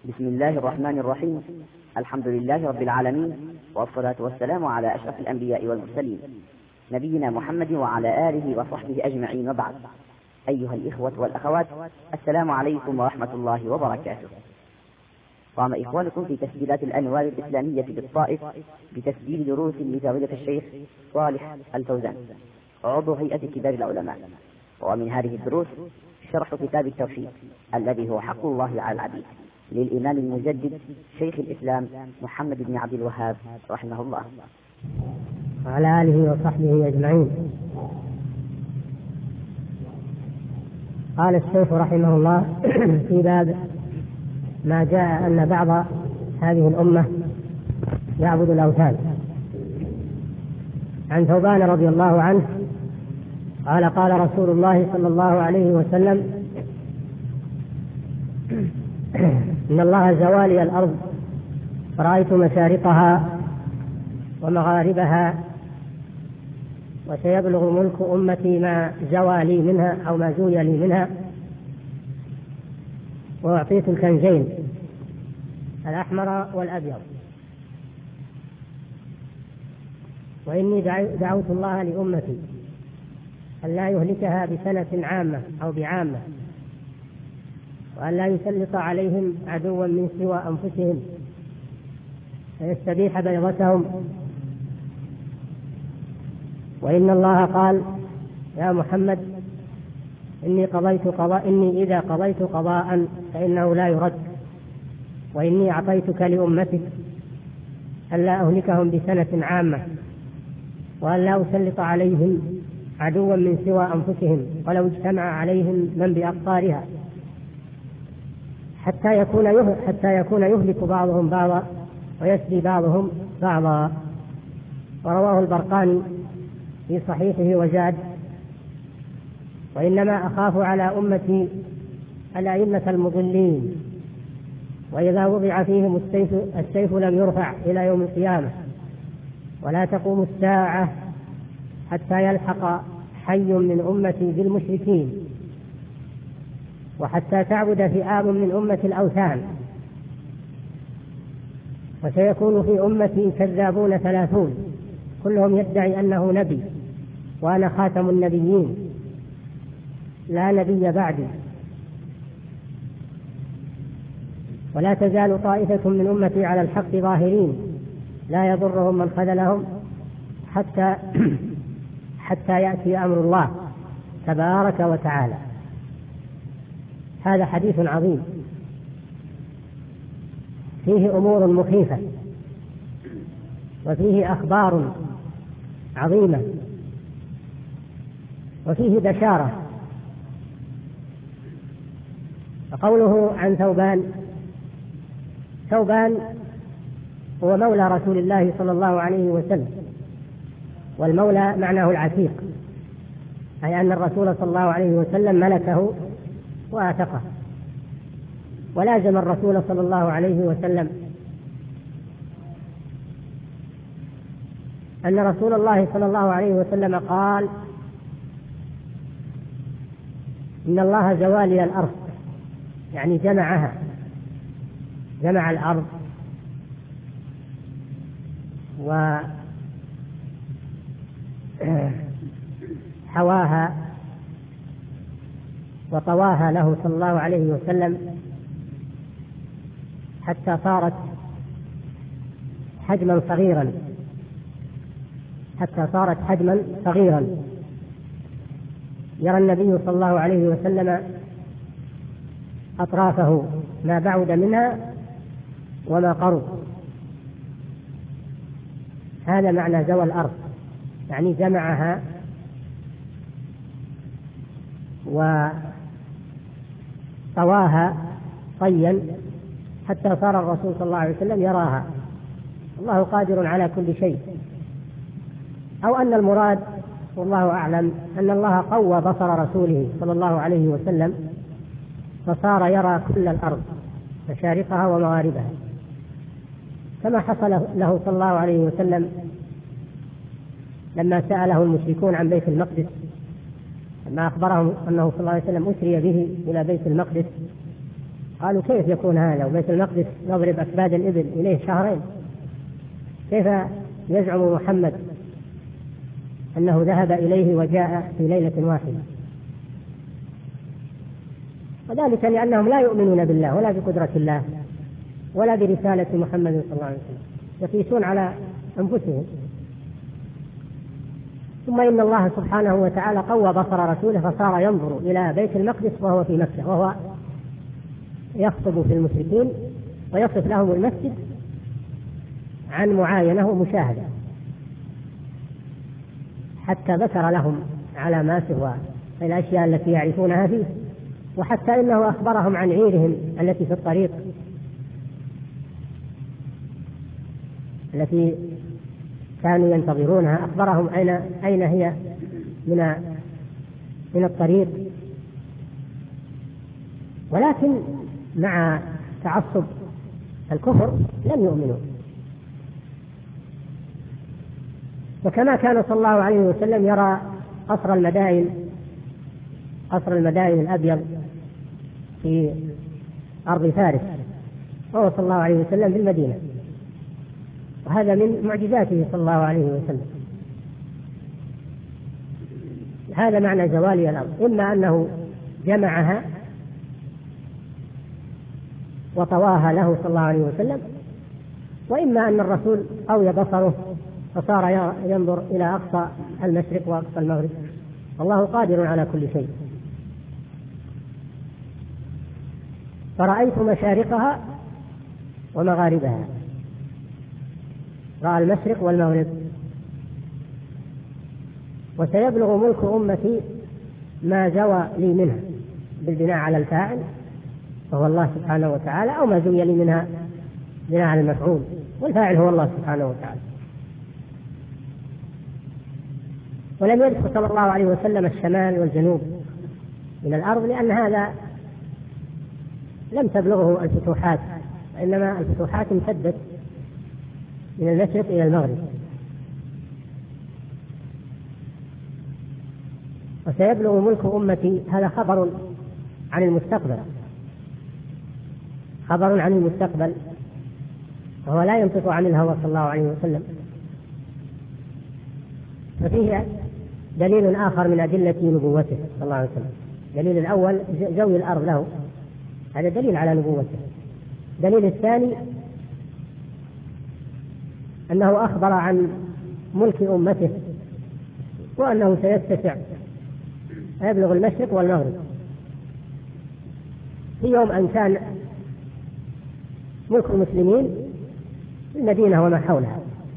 بسم الله الرحمن الرحيم. الحمد لله رب العالمين، والصلاة والسلام على أشرف الأنبياء والمرسلين نبينا محمد وعلى آله وصحبه أجمعين، وبعد. أيها الإخوة والأخوات، السلام عليكم ورحمة الله وبركاته. قام إخوانكم في تسجيلات الأنوار الإسلامية بالطائف بتسجيل دروس لفضيلة الشيخ صالح الفوزان، عضو هيئة كبار العلماء. ومن هذه الدروس شرح كتاب التوحيد الذي هو حق الله على العبيد للإمام المجدد شيخ الإسلام محمد بن عبد الوهاب رحمه الله وعلى آله وصحبه أجمعين. قال الشيخ رحمه الله في باب ما جاء أن بعض هذه الأمة يعبد الأوثان. عن ثوبان رضي الله عنه قال: قال رسول الله صلى الله عليه وسلم: إن الله زوالي الأرض فرأيت مشارقها ومغاربها، وسيبلغ ملك أمتي ما زوى لي منها أو ما زوي لي منها، وأعطيت الكنزين الأحمر والأبيض، وإني دعوت الله لأمتي أن لا يهلكها بسنة عامة أو بعامة، وأن لا يسلط عليهم عدوا من سوى أنفسهم فيستبيح بيضتهم. وإن الله قال: يا محمد إني إذا قضيت قضاء فإنه لا يرد، وإني أعطيتك لأمتك أن لا أهلكهم بسنة عامة، وأن لا أسلط عليهم عدوا من سوى أنفسهم ولو اجتمع عليهم من بأقطارها، حتى يكون يهلك بعضهم بعضا ويسبي بعضهم بعضا. ورواه البرقاني في صحيحه وزاد: وإنما أخاف على أمتي الأئمة المضلين، وإذا وضع فيهم السيف لم يرفع إلى يوم القيامة، ولا تقوم الساعة حتى يلحق حي من أمتي بالمشركين، وحتى تعبد فئام من أمة الأوثان، وسيكون في أمتي كذابون 30 كلهم يدعي أنه نبي، وأنا خاتم النبيين لا نبي بعدي. ولا تزال طائفة من أمتي على الحق ظاهرين لا يضرهم من خذلهم حتى يأتي أمر الله تبارك وتعالى. هذا حديث عظيم فيه أمور مخيفة، وفيه أخبار عظيمة، وفيه بشارة. وقوله عن ثوبان هو مولى رسول الله صلى الله عليه وسلم، والمولى معناه العتيق، أي أن الرسول صلى الله عليه وسلم ملكه وآتقه. ولازم الرسول صلى الله عليه وسلم أن رسول الله صلى الله عليه وسلم قال: إن الله زوالي الأرض، يعني جمع الأرض وحواها وطواها له صلى الله عليه وسلم حتى صارت حجما صغيرا يرى النبي صلى الله عليه وسلم أطرافه ما بعد منها وما قرب. هذا معنى زوى الأرض، يعني جمعها وطواها طيا حتى صار الرسول صلى الله عليه وسلم يراها. الله قادر على كل شيء، أو أن المراد والله أعلم أن الله قوى بصر رسوله صلى الله عليه وسلم فصار يرى كل الأرض مشارقها ومغاربها، كما حصل له صلى الله عليه وسلم لما سأله المشركون عن بيت المقدس، لما أخبرهم أنه صلى الله عليه وسلم أسري به إلى بيت المقدس قالوا كيف يكون هذا وبيت المقدس يضرب أكباد الإبل إليه شهرين، كيف يزعم محمد أنه ذهب إليه وجاء في ليلة واحدة؟ وذلك لأنهم لا يؤمنون بالله ولا بقدرة الله ولا برسالة محمد صلى الله عليه وسلم، يقيسون على أنفسهم. ثم إن الله سبحانه وتعالى قوى بصر رسوله فصار ينظر إلى بيت المقدس وهو في مكة، وهو يخطب في المشركين ويصف لهم المسجد عن معاينة ومشاهدة، حتى ذكر لهم علاماته والأشياء التي يعرفونها فيه، وحتى إنه أخبرهم عن عيرهم التي في الطريق التي كانوا ينتظرونها، أخبرهم أين هي من الطريق. ولكن مع تعصب الكفر لم يؤمنوا. وكما كان صلى الله عليه وسلم يرى قصر المدائن الأبيض في أرض فارس، وهو صلى الله عليه وسلم بالمدينة، وهذا من معجزاته صلى الله عليه وسلم. هذا معنى زوال الأرض، إما أنه جمعها وطواها له صلى الله عليه وسلم، وإما أن الرسول قوي بصره فصار ينظر إلى أقصى المشرق وأقصى المغرب، والله قادر على كل شيء. فرأيت مشارقها ومغاربها، رأى المشرق والمغرب. وسيبلغ ملك أمتي ما زوى لي منها، بالبناء على الفاعل وهو الله سبحانه وتعالى، أو ما زوي لي منها بناء على المفعول، والفاعل هو الله سبحانه وتعالى. ولم يذكر صلى الله عليه وسلم الشمال والجنوب من الأرض، لأن هذا لم تبلغه الفتوحات، وإنما الفتوحات امتدت من المشرق إلى المغرب. وسيبلغ ملك أمتي، هذا خبر عن المستقبل، وهو لا ينطق عن الهوى صلى الله عليه وسلم. ففيه دليل آخر من أدلة نبوته صلى الله عليه وسلم. الدليل الأول زوي الأرض له، هذا دليل على نبوته. الدليل الثاني أنه أخبر عن ملك أمته، وأنه سيتسع يبلغ المشرق والمغرب. في يوم أن كان ملك المسلمين في المدينة وما حولها،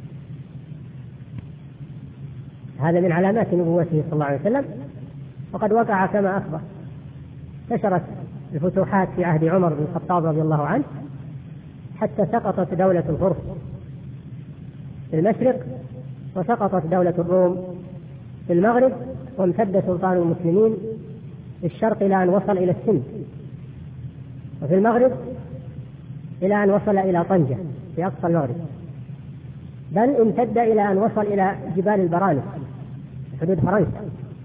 هذا من علامات نبوته صلى الله عليه وسلم، وقد وقع كما أخبر. انتشرت الفتوحات في عهد عمر بن الخطاب رضي الله عنه، حتى سقطت دولة الفرس في المشرق، وسقطت دولة الروم في المغرب، وامتد سلطان المسلمين في الشرق إلى أن وصل إلى السند، وفي المغرب إلى أن وصل إلى طنجة في أقصى المغرب، بل امتد إلى أن وصل إلى جبال البرانس حدود فرنسا.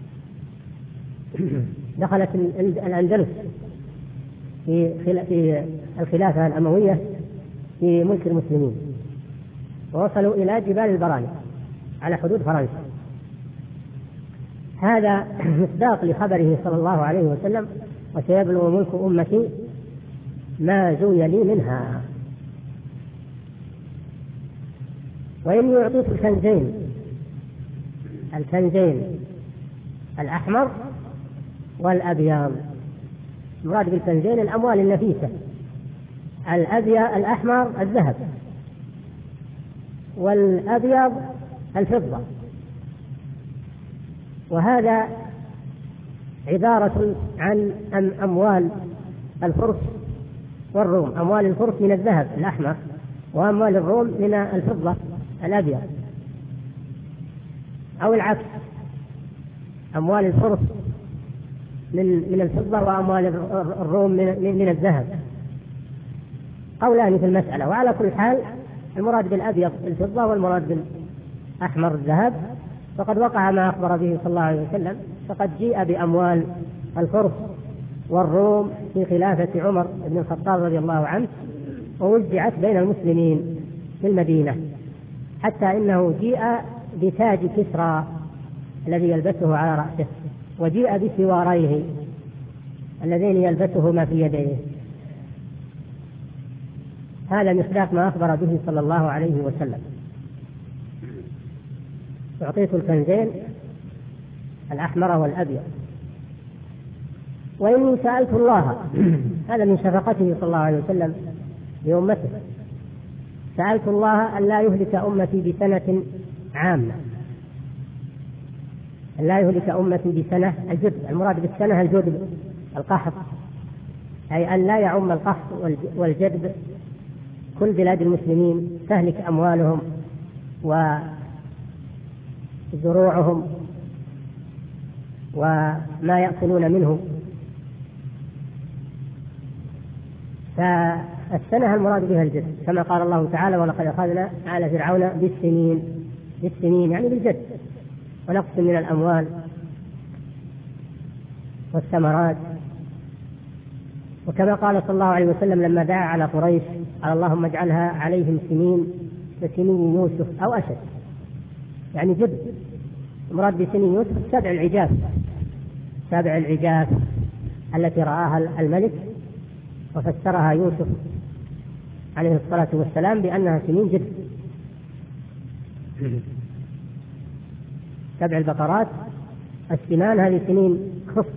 دخلت الأندلس في الخلافة الأموية في ملك المسلمين، ووصلوا إلى جبال البرانس على حدود فرنسا. هذا مصداق لخبره صلى الله عليه وسلم: وسيبلغ ملك أمتي ما زوي لي منها. وإني أعطيت الكنزين الأحمر والأبيض. مراد بالكنزين الأموال النفيسة، الأحمر الذهب، والأبيض الفضة. وهذا عبارة عن أموال الفرس والروم. أموال الفرس من الذهب الأحمر، وأموال الروم من الفضة الأبيض، أو العكس، أموال الفرس من الفضة وأموال الروم من الذهب. قولان في المسألة، وعلى كل حال المراد بالأبيض الفضة والمراد بالأحمر الذهب. فقد وقع ما أخبر به صلى الله عليه وسلم، فقد جيء بأموال الفرس والروم في خلافة عمر بن الخطاب رضي الله عنه، ووزعت بين المسلمين في المدينة، حتى إنه جيء بتاج كسرى الذي يلبسه على رأسه، وجيء بسواريه اللذين يلبسهما في يديه. هذا مصداق ما أخبر به صلى الله عليه وسلم. أعطيت الكنزين الأحمر والأبيض، وإني سألت الله هذا من شفقته صلى الله عليه وسلم لأمته، سألت الله أن لا يهلك أمتي بسنة عامة، أن لا يهلك أمتي بسنة الجدب، المراد بالسنة الجدب القحط، أي أن لا يعم القحط والجدب كل بلاد المسلمين، تهلك أموالهم وزروعهم وما يأكلون منه. فالسنة المراد بها الجد، كما قال الله تعالى: ولقد أخذنا آل فرعون بالسنين يعني بالجد، ونقص من الأموال والثمرات. وكما قال صلى الله عليه وسلم لما دعا على قريش: قال اللهم اجعلها عليهم سنين كسنين يوسف أو أشد، يعني جد. المراد بسنين يوسف سبع العجاف التي رآها الملك، وفسرها يوسف عليه الصلاة والسلام بأنها سنين جد. 7 البقرات السمان هذه سنين خف،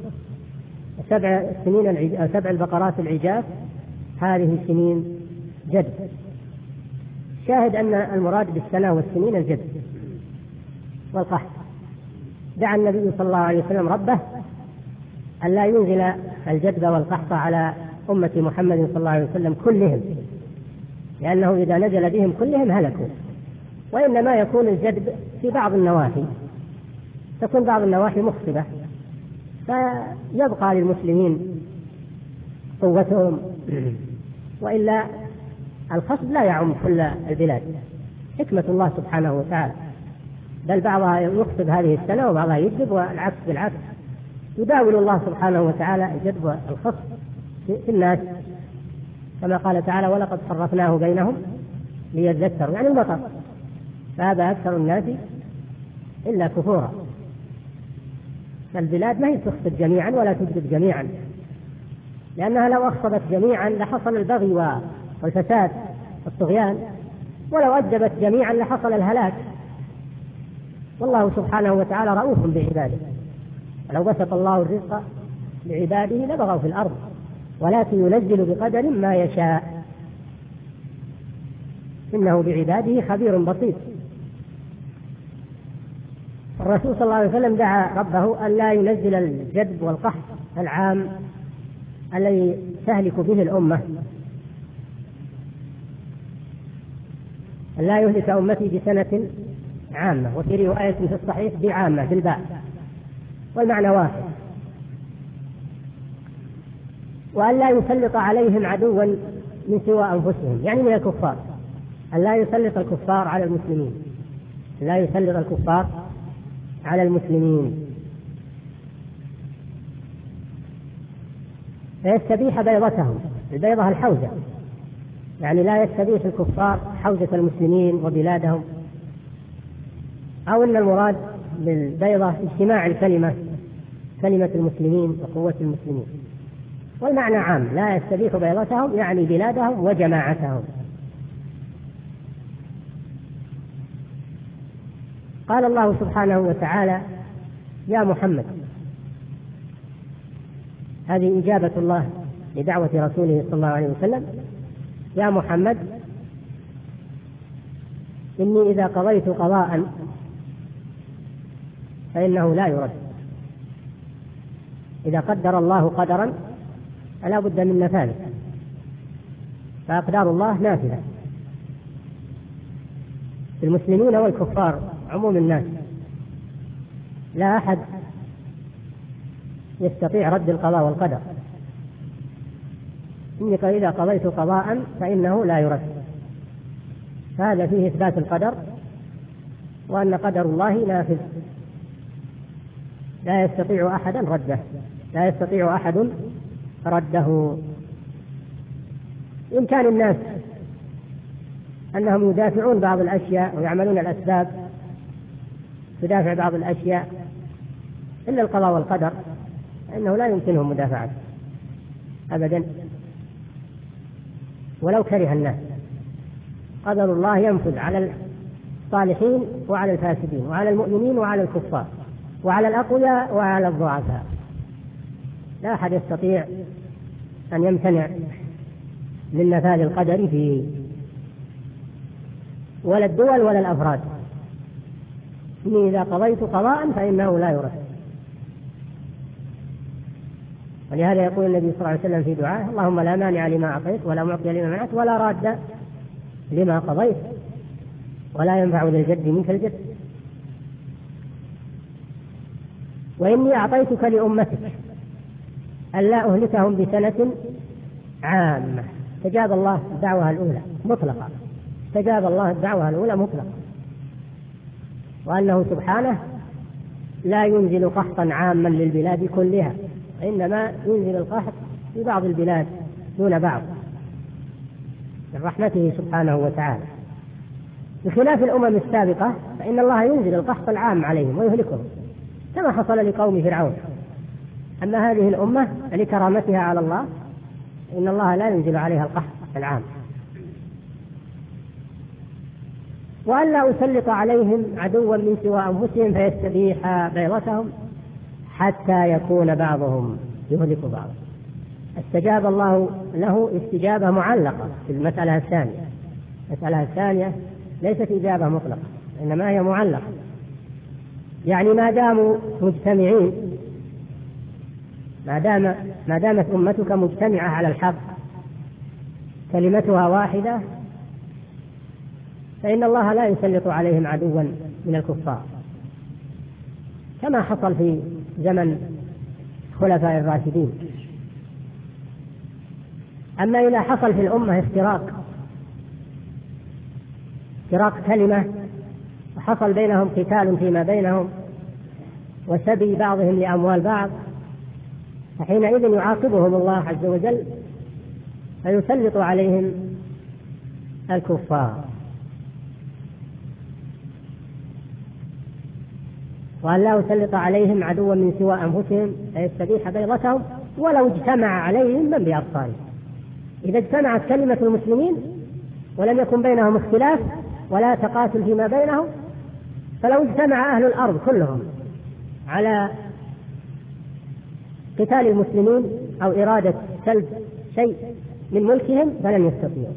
7 البقرات العجاف هذه سنين جد. شاهد أن المراد بالسنة والسنين الجد والقحط. دعا النبي صلى الله عليه وسلم ربه أن لا ينزل الجدب والقحط على أمة محمد صلى الله عليه وسلم كلهم، لأنه إذا نزل بهم كلهم هلكوا، وإنما يكون الجدب في بعض النواحي، تكون بعض النواحي مخصبة فيبقى للمسلمين قوتهم، وإلا الخصب لا يعم كل البلاد، حكمة الله سبحانه وتعالى، بل بعضها يخصب هذه السنة وبعضها يجدب، والعكس بالعكس. يداول الله سبحانه وتعالى الجدب والخصب في الناس، كما قال تعالى: ولقد صرفناه بينهم ليذكروا، يعني المطر، فهذا أكثر الناس إلا كفورا. فالبلاد ما هي تخصب جميعا ولا تجدب جميعا، لأنها لو أخصبت جميعا لحصل البغي والفساد والطغيان، ولو أجدبت جميعا لحصل الهلاك. والله سبحانه وتعالى رؤوف بعباده، ولو بسط الله الرزق لعباده لبغوا في الأرض، ولكن ينزل بقدر ما يشاء، إنه بعباده خبير بصير. الرسول صلى الله عليه وسلم دعا ربه أن لا ينزل الجدب والقحط العام الذي تهلك به الأمة، أن لا يهلك أمتي بسنة عامة، وفي رواية في الصحيح بعامة بالباء، والمعنى واحد. وأن لا يسلط عليهم عدوا من سوى أنفسهم، يعني من الكفار، أن لا يسلط الكفار على المسلمين، لا يسلط الكفار على المسلمين، فيستبيح بيضتهم، البيضة الحوزة، يعني لا يستبيح الكفار حوزة المسلمين وبلادهم، أو أن المراد بالبيضة اجتماع الكلمة، كلمة المسلمين وقوة المسلمين. والمعنى عام، لا يستبيح بيضتهم يعني بلادهم وجماعتهم. قال الله سبحانه وتعالى: يا محمد، هذه إجابة الله لدعوة رسوله صلى الله عليه وسلم: يا محمد، إني إذا قضيت قضاء فإنه لا يرد. إذا قدر الله قدرا فلا بد من نفاذه، فأقدار الله نافذة المسلمين والكفار عموم الناس، لا أحد يستطيع رد القضاء والقدر. إنك إذا قضيت قضاء فإنه لا يرد، هذا فيه إثبات القدر، وأن قدر الله نافذ لا يستطيع أحدا رده، لا يستطيع أحد رده. بإمكان الناس أنهم يدافعون بعض الأشياء ويعملون الأسباب تدافع بعض الأشياء، إلا القضاء والقدر فإنه لا يمكنهم مدافعته أبدا ولو كره الناس. قدر الله ينفذ على الصالحين وعلى الفاسدين وعلى المؤمنين وعلى الكفار وعلى الأقوياء وعلى الضعفاء. لا أحد يستطيع أن يمتنع من نفاذ القدر فيه، ولا الدول ولا الأفراد. إني إذا قضيت قضاء فإنه لا يرد. ولهذا يقول النبي صلى الله عليه وسلم في دعائه: اللهم لا مانع لما أعطيت ولا معطي لما منعت ولا راد لما قضيت ولا ينفع ذا الجد منك الجد. وإني أعطيتك لأمتك ألا أهلكهم بسنة عامة. استجاب الله الدعوة الأولى مطلقة، استجاب الله الدعوة الأولى مطلقة، وأنه سبحانه لا ينزل قحطا عاما للبلاد كلها، إنما ينزل القحط في بعض البلاد دون بعض من رحمته سبحانه وتعالى، بخلاف الأمم السابقة فإن الله ينزل القحط العام عليهم ويهلكهم كما حصل لقوم فرعون. أما هذه الأمة لكرامتها على الله إن الله لا ينزل عليها القحط العام. وألا أسلط عليهم عدوا من سوى أنفسهم فيستبيح بيضتهم حتى يكون بعضهم يهلك بعضا. استجاب الله له استجابة معلقة في المسألة الثانية. المسألة الثانية ليست إجابة مطلقة إنما هي معلقة، يعني ما داموا مجتمعين، ما دامت أمتك مجتمعة على الحق كلمتها واحدة فإن الله لا يسلط عليهم عدوا من الكفار كما حصل في زمن خلفاء الراشدين. أما إذا حصل في الأمة افتراق كلمة وحصل بينهم قتال فيما بينهم وسبي بعضهم لأموال بعض، فحينئذ يعاقبهم الله عز وجل فيسلط عليهم الكفار. وأن لا يسلط عليهم عدوا من سوى أنفسهم فيستبيح بيضتهم ولو اجتمع عليهم من بأبصارهم. إذا اجتمعت كلمة المسلمين ولم يكن بينهم اختلاف ولا تقاتل فيما بينهم، فلو اجتمع أهل الأرض كلهم على قتال المسلمين أو إرادة سلب شيء من ملكهم فلن يستطيعوا.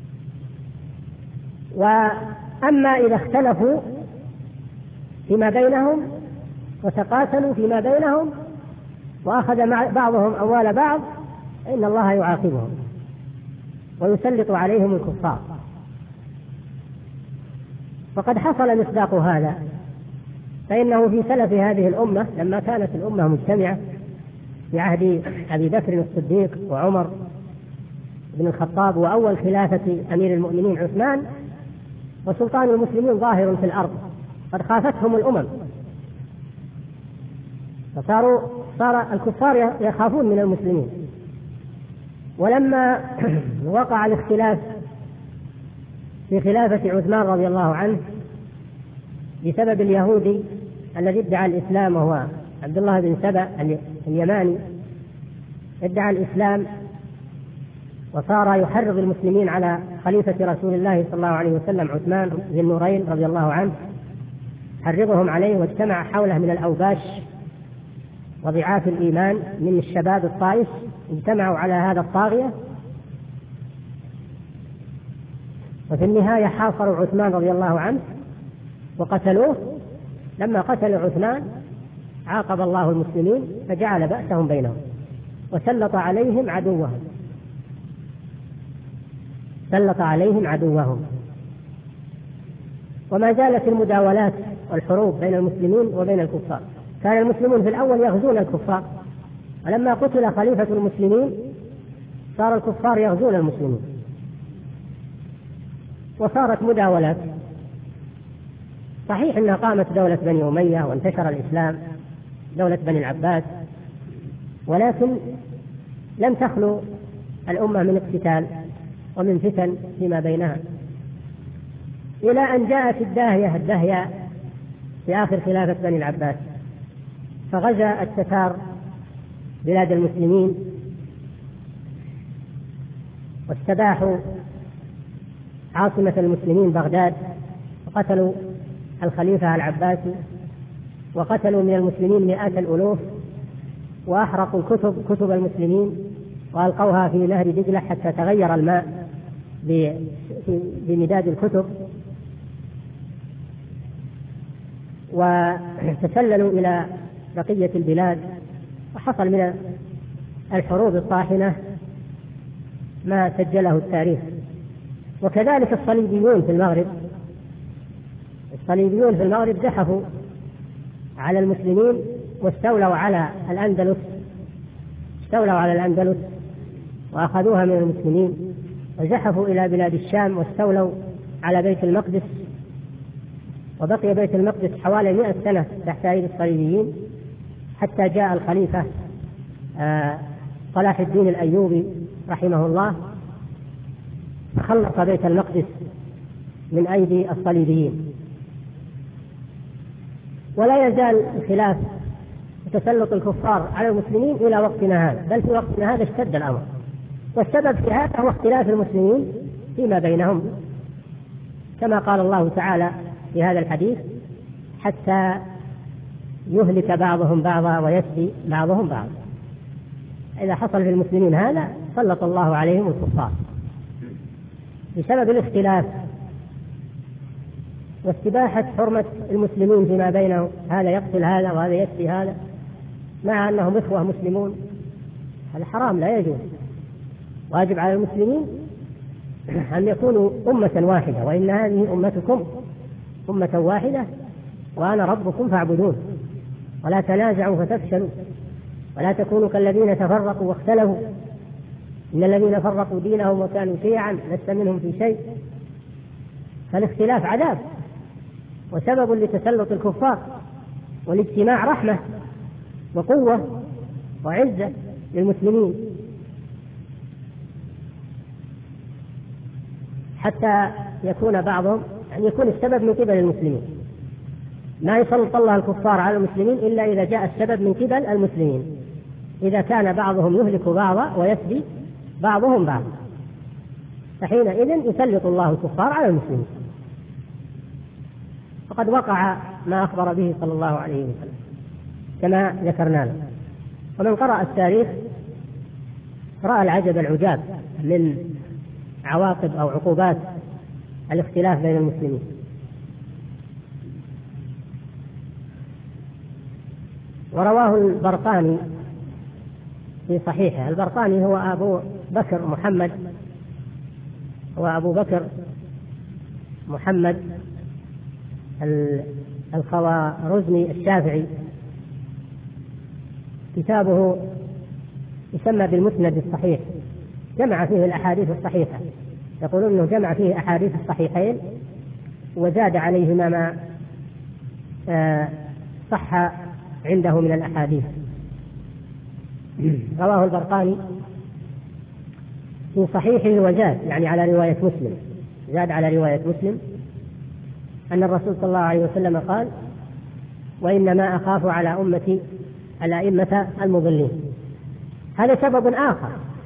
وأما إذا اختلفوا فيما بينهم وتقاتلوا فيما بينهم وأخذ بعضهم أموال بعض إن الله يعاقبهم ويسلط عليهم الكفار. وقد حصل مصداق هذا، فإنه في سلف هذه الأمة لما كانت الأمة مجتمعة في عهد أبي بكر الصديق وعمر بن الخطاب وأول خلافة أمير المؤمنين عثمان، وسلطان المسلمين ظاهر في الأرض، قد خافتهم الأمم صار الكفار يخافون من المسلمين. ولما وقع الاختلاف في خلافة عثمان رضي الله عنه بسبب اليهودي الذي ادعى الإسلام وهو عبد الله بن سبأ اليماني، ادعى الإسلام وصار يحرض المسلمين على خليفة رسول الله صلى الله عليه وسلم عثمان ذي النورين رضي الله عنه، حرضهم عليه، واجتمع حوله من الأوباش وضعاف الإيمان من الشباب الطائش، اجتمعوا على هذا الطاغية، وفي النهاية حاصروا عثمان رضي الله عنه وقتلوه. لما قتلوا عثمان عاقب الله المسلمين فجعل بأسهم بينهم وسلط عليهم عدوهم. وما زالت المداولات والحروب بين المسلمين وبين الكفار. كان المسلمون في الأول يغزون الكفار، ولما قتل خليفة المسلمين صار الكفار يغزون المسلمين، وصارت مداولات. صحيح أنها قامت دولة بني أمية وانتشر الإسلام، دولة بني العباس، ولكن لم تخلو الأمة من اقتتال ومن فتن فيما بينها، إلى أن جاءت الداهية في آخر خلافة بني العباس، فغزا التتار بلاد المسلمين واستباحوا عاصمة المسلمين بغداد، وقتلوا الخليفة العباسي، وقتلوا من المسلمين مئات الألوف، وأحرقوا كتب المسلمين وألقوها في نهر دجلة حتى تغير الماء بمداد الكتب، وتسللوا إلى بقية البلاد، وحصل من الحروب الطاحنة ما سجله التاريخ. وكذلك الصليبيون في المغرب زحفوا على المسلمين واستولوا على الأندلس وأخذوها من المسلمين، وزحفوا إلى بلاد الشام واستولوا على بيت المقدس، وبقي بيت المقدس حوالي 100 سنة تحت أيدي الصليبيين، حتى جاء الخليفة صلاح الدين الأيوبي رحمه الله فخلص بيت المقدس من أيدي الصليبيين. ولا يزال الخلاف وتسلط الكفار على المسلمين إلى وقتنا هذا، بل في وقتنا هذا اشتد الأمر، والسبب في هذا هو اختلاف المسلمين فيما بينهم، كما قال الله تعالى في هذا الحديث: حتى يهلك بعضهم بعضا ويسبي بعضهم بعضا. إذا حصل في المسلمين هذا سلط الله عليهم الكفار بسبب الاختلاف واستباحة حرمة المسلمين فيما بينهم، هذا يقتل هذا وهذا يسبي هذا، مع أنهم إخوة مسلمون. هذا حرام لا يجوز. واجب على المسلمين أن يكونوا أمة واحدة، وإن هذه أمتكم أمة واحدة وأنا ربكم فاعبدون، ولا تنازعوا فتفشلوا ولا تكونوا كالذين تفرقوا واختلفوا، إن الذين فرقوا دينهم وكانوا شيعا لست منهم في شيء. فالاختلاف عذاب وسبب لتسلط الكفار، والاجتماع رحمة وقوة وعزة للمسلمين، حتى يكون بعضهم أن يكون السبب من قبل المسلمين. ما يسلط الله الكفار على المسلمين إلا إذا جاء السبب من قبل المسلمين، إذا كان بعضهم يهلك بعضا ويسبي بعضهم بعضا، فحينئذ يسلط الله الكفار على المسلمين. فقد وقع ما أخبر به صلى الله عليه وسلم كما ذكرنا له. ومن قرأ التاريخ رأى العجب العجاب من عواقب أو عقوبات الاختلاف بين المسلمين. ورواه البرقاني في صحيحه. البرقاني هو أبو بكر محمد، هو أبو بكر محمد الخوارزمي الشافعي. كتابه يسمى بالمسند الصحيح، جمع فيه الأحاديث الصحيحة، يقولون أنه جمع فيه أحاديث الصحيحين وزاد عليهما ما صح عنده من الأحاديث. رواه البرقاني في صحيحه وزاد، يعني على رواية مسلم، زاد على رواية مسلم أن الرسول صلى الله عليه وسلم قال: وإنما أخاف على أمتي الأئمة المضلين. هذا سبب آخر.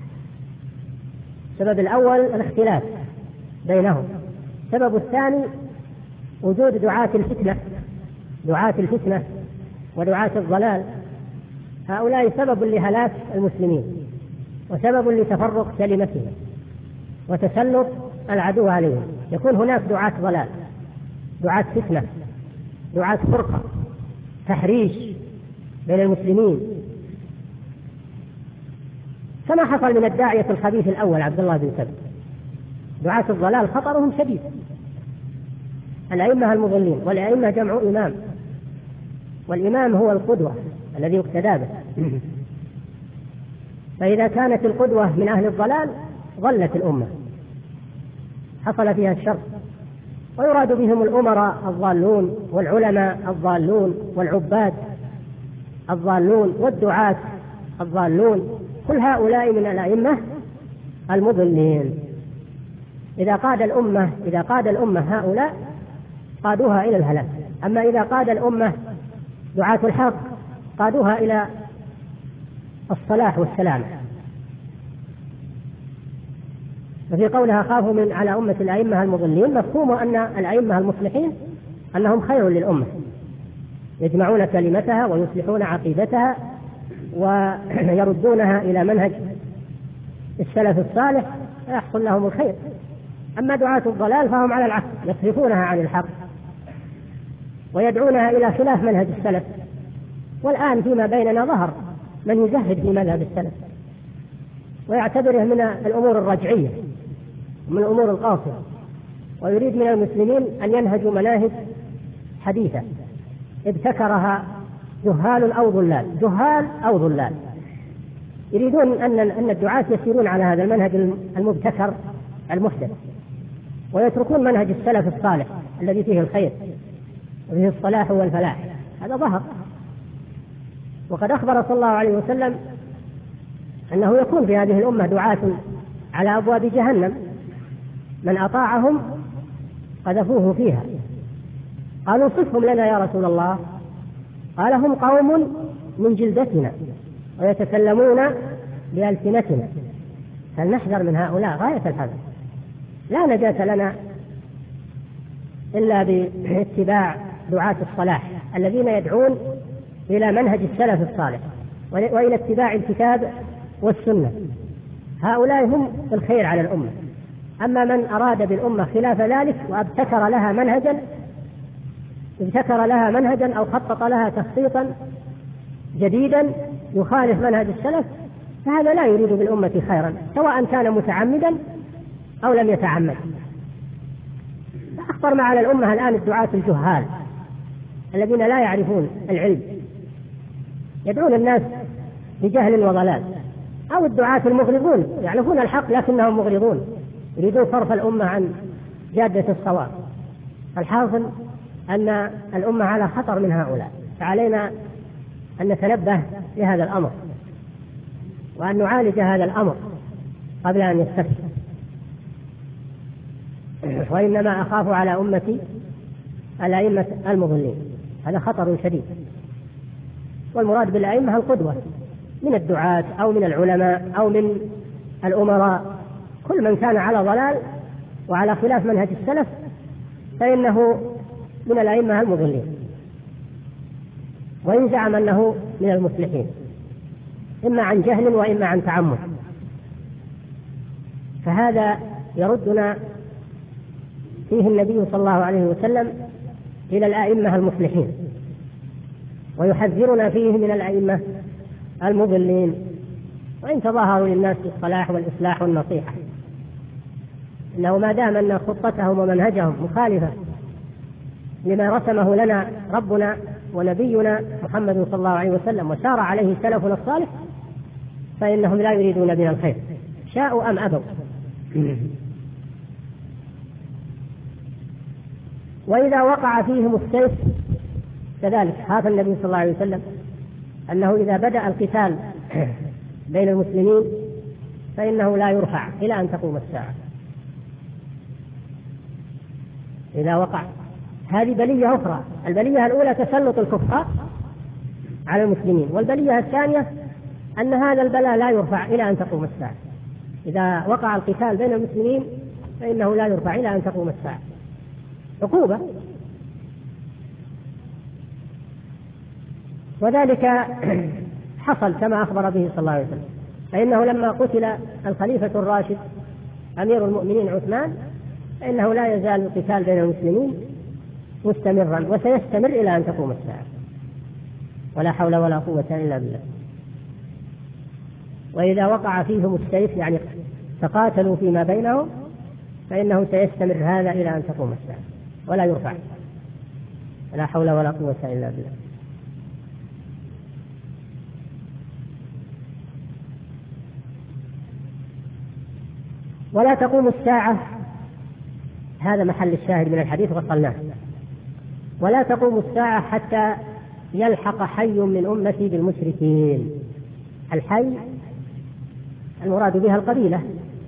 السبب الأول الاختلاف بينهم، السبب الثاني وجود دعاة الفتنة ودعاة الضلال. هؤلاء سبب لهلاك المسلمين وسبب لتفرق كلمتهم وتسلط العدو عليهم. يكون هناك دعاة ضلال، دعاة فتنة، دعاة فرقة، تحريش بين المسلمين، كما حصل من الداعية الخبيث الأول عبد الله بن سبأ. دعاة الضلال خطرهم شديد، الأئمة المضلين. والأئمة جمع إمام، والإمام هو القدوة الذي يقتدى به. فإذا كانت القدوة من أهل الضلال ضلت الأمة، حصل فيها الشر. ويراد بهم الأمراء الضالون والعلماء الضالون والعباد الضالون والدعاة الضالون كل هؤلاء من الأئمة المضلين. إذا قاد الأمة هؤلاء قادوها إلى الهلاك، أما إذا قاد الأمة دعاة الحق قادوها إلى الصلاح والسلام. وفي قولها خافوا من على أمة الأئمة المضلين مفهوم أن الأئمة المصلحين أنهم خير للأمة، يجمعون كلمتها ويصلحون عقيدتها ويردونها إلى منهج السلف الصالح فيحصل لهم الخير. أما دعاة الضلال فهم على العكس، يصرفونها عن الحق ويدعونها إلى خلاف منهج السلف. والآن فيما بيننا ظهر من يزهد في مذهب السلف ويعتبره من الأمور الرجعية ومن الأمور القاصرة، ويريد من المسلمين أن ينهجوا مناهج حديثة ابتكرها جهال أو ضلال. يريدون أن الدعاة يسيرون على هذا المنهج المبتكر المحدث ويتركون منهج السلف الصالح الذي فيه الخير وفيه الصلاح والفلاح. هذا ظهر، وقد أخبر صلى الله عليه وسلم أنه يكون في هذه الأمة دعاة على أبواب جهنم من أطاعهم قذفوه فيها. قالوا صفهم لنا يا رسول الله، قال هم قوم من جلدتنا ويتكلمون بألسنتنا، فلنحذر من هؤلاء غاية الحذر. لا نجاة لنا إلا باتباع دعاة الصلاح الذين يدعون إلى منهج السلف الصالح وإلى اتباع الكتاب والسنة. هؤلاء هم الخير على الأمة. أما من أراد بالأمة خلاف ذلك وابتكر لها منهجا أو خطط لها تخطيطا جديدا يخالف منهج السلف فهذا لا يريد بالأمة خيرا، سواء كان متعمدا أو لم يتعمد. أخطر ما على الأمة الآن الدعاة الجهال الذين لا يعرفون العلم، يدعون الناس بجهل وضلال، أو الدعاة المغرضون يعرفون الحق لكنهم مغرضون يريدون صرف الأمة عن جادة الصواب. الحاصل أن الأمة على خطر من هؤلاء، فعلينا أن نتنبه لهذا الأمر وأن نعالج هذا الأمر قبل أن يستفشى. وإنما أخاف على أمتي الأئمة المضلين، هذا خطر شديد. والمراد بالأئمة القدوة من الدعاة أو من العلماء أو من الأمراء، كل من كان على ضلال وعلى خلاف منهج السلف فإنه من الأئمة المضلين، وإن زعم أنه من المصلحين إما عن جهل وإما عن تعمد. فهذا يردنا فيه النبي صلى الله عليه وسلم إلى الأئمة المصلحين، ويحذرنا فيه من الأئمة المضلين وإن تظاهروا للناس بالصلاح والإصلاح والنصيحة، إنه ما دام أن خطتهم ومنهجهم مخالفة لما رسمه لنا ربنا ونبينا محمد صلى الله عليه وسلم وسار عليه سلفنا الصالح فإنهم لا يريدون بنا الخير شاءوا أم أبوا. وإذا وقع فيهم السيف كذلك خاف النبي صلى الله عليه وسلم أنه إذا بدأ القتال بين المسلمين فإنه لا يرفع إلى أن تقوم الساعة. إذا وقع هذه بلية أخرى، البلية الأولى تسلط الكفار على المسلمين، والبلية الثانية أن هذا البلاء لا يرفع إلى أن تقوم الساعة. إذا وقع القتال بين المسلمين فإنه لا يرفع إلى أن تقوم الساعة، عقوبة. وذلك حصل كما أخبر به صلى الله عليه وسلم، فإنه لما قتل الخليفة الراشد أمير المؤمنين عثمان فإنه لا يزال القتال بين المسلمين مستمرا وسيستمر إلى أن تقوم الساعة، ولا حول ولا قوة إلا بالله. وإذا وقع فيهم السيف يعني تقاتلوا فيما بينهم فإنه سيستمر هذا إلى أن تقوم الساعة ولا يرفع، ولا حول ولا قوة إلا بالله. ولا تقوم الساعة، هذا محل الشاهد من الحديث وصلناه. ولا تقوم الساعة حتى يلحق حي من أمتي بالمشركين. الحي المراد بها القبيلة.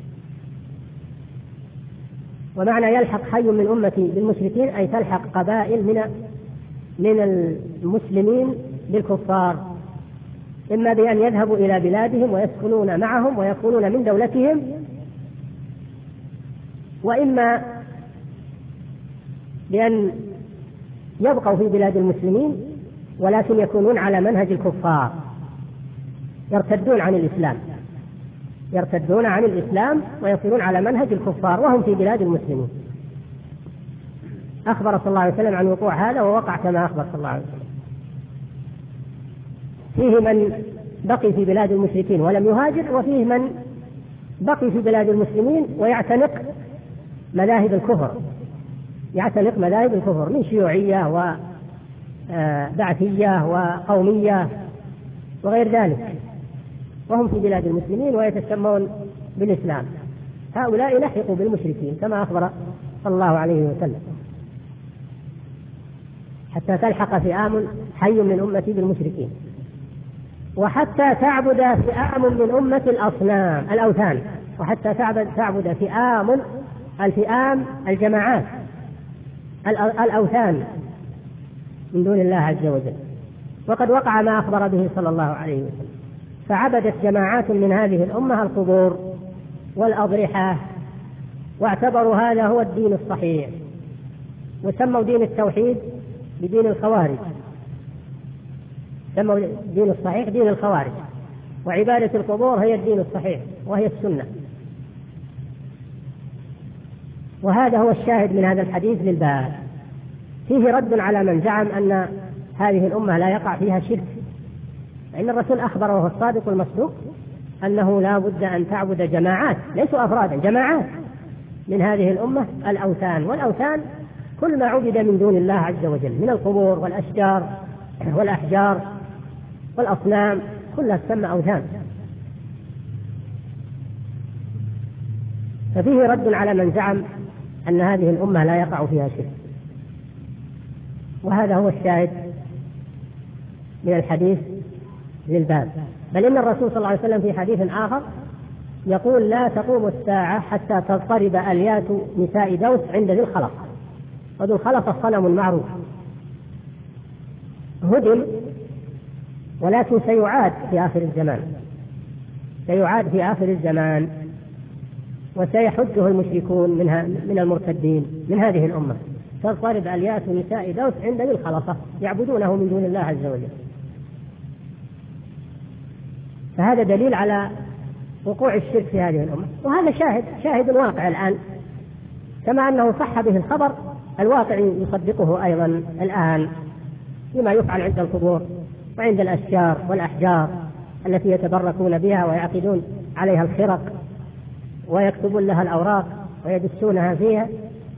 ومعنى يلحق حي من أمتي بالمشركين أي تلحق قبائل من المسلمين بالكفار، إما بأن يذهبوا إلى بلادهم ويسكنون معهم ويكونون من دولتهم، وإما بأن يبقوا في بلاد المسلمين ولكن يكونون على منهج الكفار، يرتدون عن الإسلام ويصيرون على منهج الكفار وهم في بلاد المسلمين. أخبر صلى الله عليه وسلم عن وقوع هذا، ووقع كما أخبر صلى الله عليه وسلم. فيه من بقي في بلاد المشركين ولم يهاجر، وفيه من بقي في بلاد المسلمين ويعتنق مذاهب الكفر من شيوعية وبعثية وقومية وغير ذلك، وهم في بلاد المسلمين ويتسمون بالإسلام. هؤلاء لحقوا بالمشركين كما أخبر صلى الله عليه وسلم، حتى تلحق فئام حي من أمتي بالمشركين، وحتى تعبد فئام من أمة الأوثان، وحتى تعبد الفئام الجماعات الأوثان من دون الله عز وجل. وقد وقع ما أخبر به صلى الله عليه وسلم، فعبدت جماعات من هذه الأمة القبور والأضرحة، واعتبروا هذا هو الدين الصحيح، وسموا دين التوحيد بدين الخوارج، سموا الدين الصحيح دين الخوارج، وعبادة القبور هي الدين الصحيح وهي السنة. وهذا هو الشاهد من هذا الحديث للباب، فيه رد على من زعم أن هذه الأمة لا يقع فيها شرك، فإن الرسول أخبر وهو الصادق المصدوق أنه لا بد أن تعبد جماعات، ليسوا أفرادا، جماعات من هذه الأمة الأوثان. والأوثان كل ما عبد من دون الله عز وجل من القبور والأشجار والأحجار والأصنام، كلها تسمى أوثان. ففيه رد على من زعم أن هذه الأمة لا يقع فيها شرك، وهذا هو الشاهد من الحديث للباب. بل إن الرسول صلى الله عليه وسلم في حديث آخر يقول: لا تقوم الساعة حتى تضطرب أليات نساء دوس عند ذي الخلق. وذو الخلق الصنم معروف، هدم ولكن سيعاد في آخر الزمان، وسيحجه المشركون من المرتدين من هذه الأمة. تضطرب أليات نساء دوس عند ذي الخلقة يعبدونه من دون الله عز وجل. فهذا دليل على وقوع الشرك في هذه الأمة، وهذا شاهد واقع الآن، كما أنه صح به الخبر الواقع يصدقه أيضا الآن فيما يفعل عند القبور وعند الأشجار والأحجار التي يتبركون بها ويعقدون عليها الخرق ويكتبون لها الأوراق ويدسونها فيها.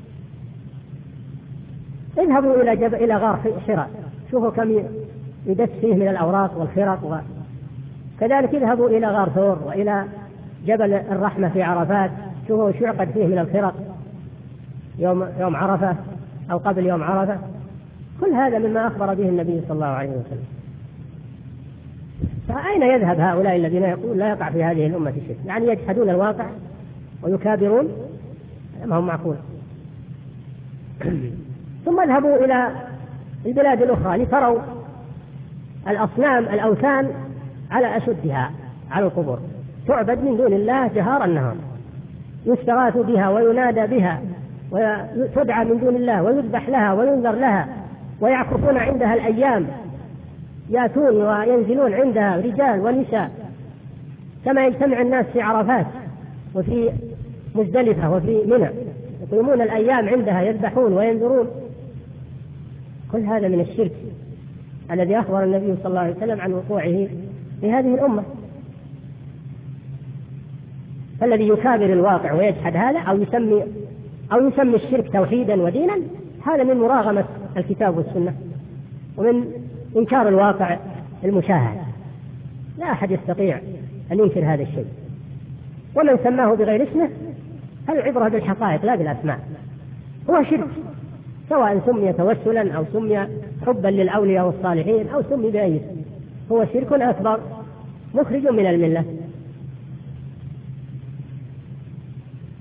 اذهبوا إلى غار حراء، شوفوا كم يدس فيه من الأوراق والخرق، كذلك اذهبوا إلى غار ثور وإلى جبل الرحمة في عرفات، شوفوا شو يعقد فيه من الخرق يوم عرفة أو قبل يوم عرفة. كل هذا مما أخبر به النبي صلى الله عليه وسلم. فأين يذهب هؤلاء الذين يقولون لا يقع في هذه الأمة شيء؟ يعني يجحدون الواقع ويكابرون، ما هم معقول. ثم اذهبوا إلى البلاد الأخرى لتروا الأصنام الأوثان على أشدها على القبور، تعبد من دون الله جهارا النهار، يستغاث بها وينادى بها وتدعى من دون الله ويذبح لها وينذر لها، ويعكفون عندها الأيام، يأتون وينزلون عندها رجال ونساء كما يجتمع الناس في عرفات وفي مزدلفة وفي منى، يقيمون الأيام عندها يذبحون وينذرون. كل هذا من الشرك الذي أخبر النبي صلى الله عليه وسلم عن وقوعه في هذه الأمة. فالذي يكابر الواقع ويجحد هذا أو يسمي الشرك توحيدا ودينا، هذا من مراغمة الكتاب والسنة ومن إنكار الواقع المشاهد. لا أحد يستطيع أن ينكر هذا الشيء، ومن سماه بغير اسمه فالعبرة بالحقائق لا بالأسماء. هو شرك، سواء سمي توسلا أو سمي حبا للأولياء والصالحين أو سمي بأي اسم، هو شرك أكبر مخرج من الملة.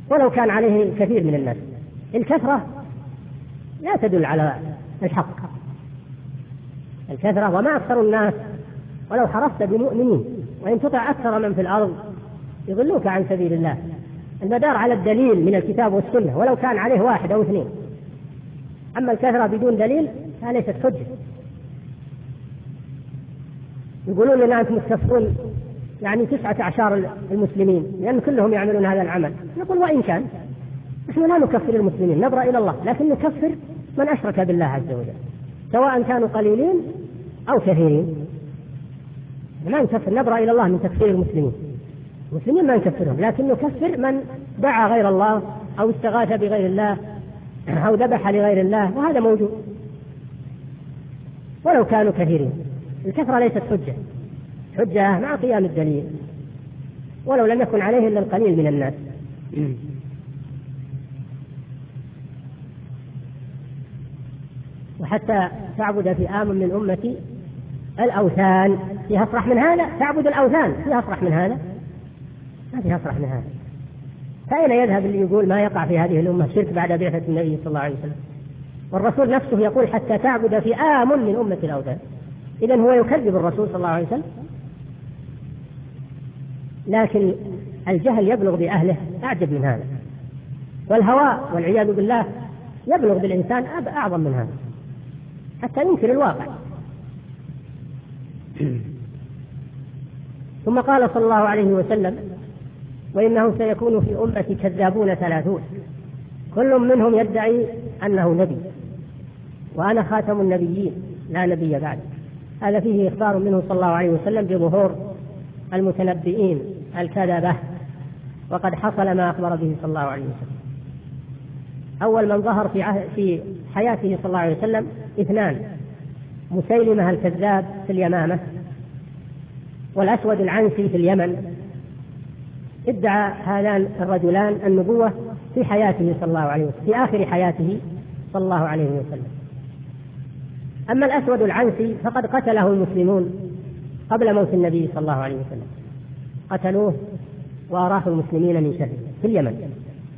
ولو كان عليه كثير من الناس. الكثرة لا تدل على الحق، الكثرة وما أكثر الناس ولو حرصت بمؤمنين، وإن تطع أكثر من في الأرض يضلوك عن سبيل الله. المدار على الدليل من الكتاب والسنة ولو كان عليه واحد أو اثنين، أما الكثرة بدون دليل فليست حجة. يقولون لنا أنتم تكفرون يعني 19 المسلمين لأن كلهم يعملون هذا العمل. نقول وإن كان نحن لا نكفر المسلمين، نبرأ إلى الله، لكن نكفر من أشرك بالله عز وجل سواء كانوا قليلين أو كثيرين. ما نكفر، نبرأ إلى الله من تكفير المسلمين. المسلمين ما نكفرهم، لكن نكفر من دعا غير الله أو استغاث بغير الله أو ذبح لغير الله، وهذا موجود ولو كانوا كثيرين. الكثرة ليست حجة، حجة مع قيام الدليل ولو لم يكن عليه إلا القليل من الناس. وحتى تعبد فئام من أمتي الأوثان، فيها أفرح من هذا؟ تعبد الأوثان فيها أفرح من هذا؟ ما فيها أفرح من هذا. فأين يذهب اللي يقول ما يقع في هذه الأمة شرك بعد بعثة النبي صلى الله عليه وسلم؟ والرسول نفسه يقول حتى تعبد فئام من أمة الأوثان. إذن هو يكذب الرسول صلى الله عليه وسلم. لكن الجهل يبلغ بأهله أعجب من هذا، والهوى والعياذ بالله يبلغ بالإنسان أعظم من هذا حتى ينكر الواقع. ثم قال صلى الله عليه وسلم: وإنه سيكون في أمتي كذابون 30 كل منهم يدعي أنه نبي وأنا خاتم النبيين لا نبي بعد. هذا فيه إخبار منه صلى الله عليه وسلم بظهور المتنبئين الكذبة، وقد حصل ما أخبر به صلى الله عليه وسلم. أول من ظهر في حياته صلى الله عليه وسلم 2: مسيلمة الكذاب في اليمامة، والأسود العنسي في اليمن. ادعى هذان الرجلان النبوة في حياته صلى الله عليه وسلم، في آخر حياته صلى الله عليه وسلم. أما الأسود العنسي فقد قتله المسلمون قبل موت النبي صلى الله عليه وسلم، قتلوه وأراحوا المسلمين من شره في اليمن.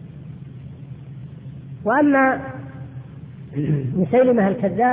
وأما مسيلمة الكذاب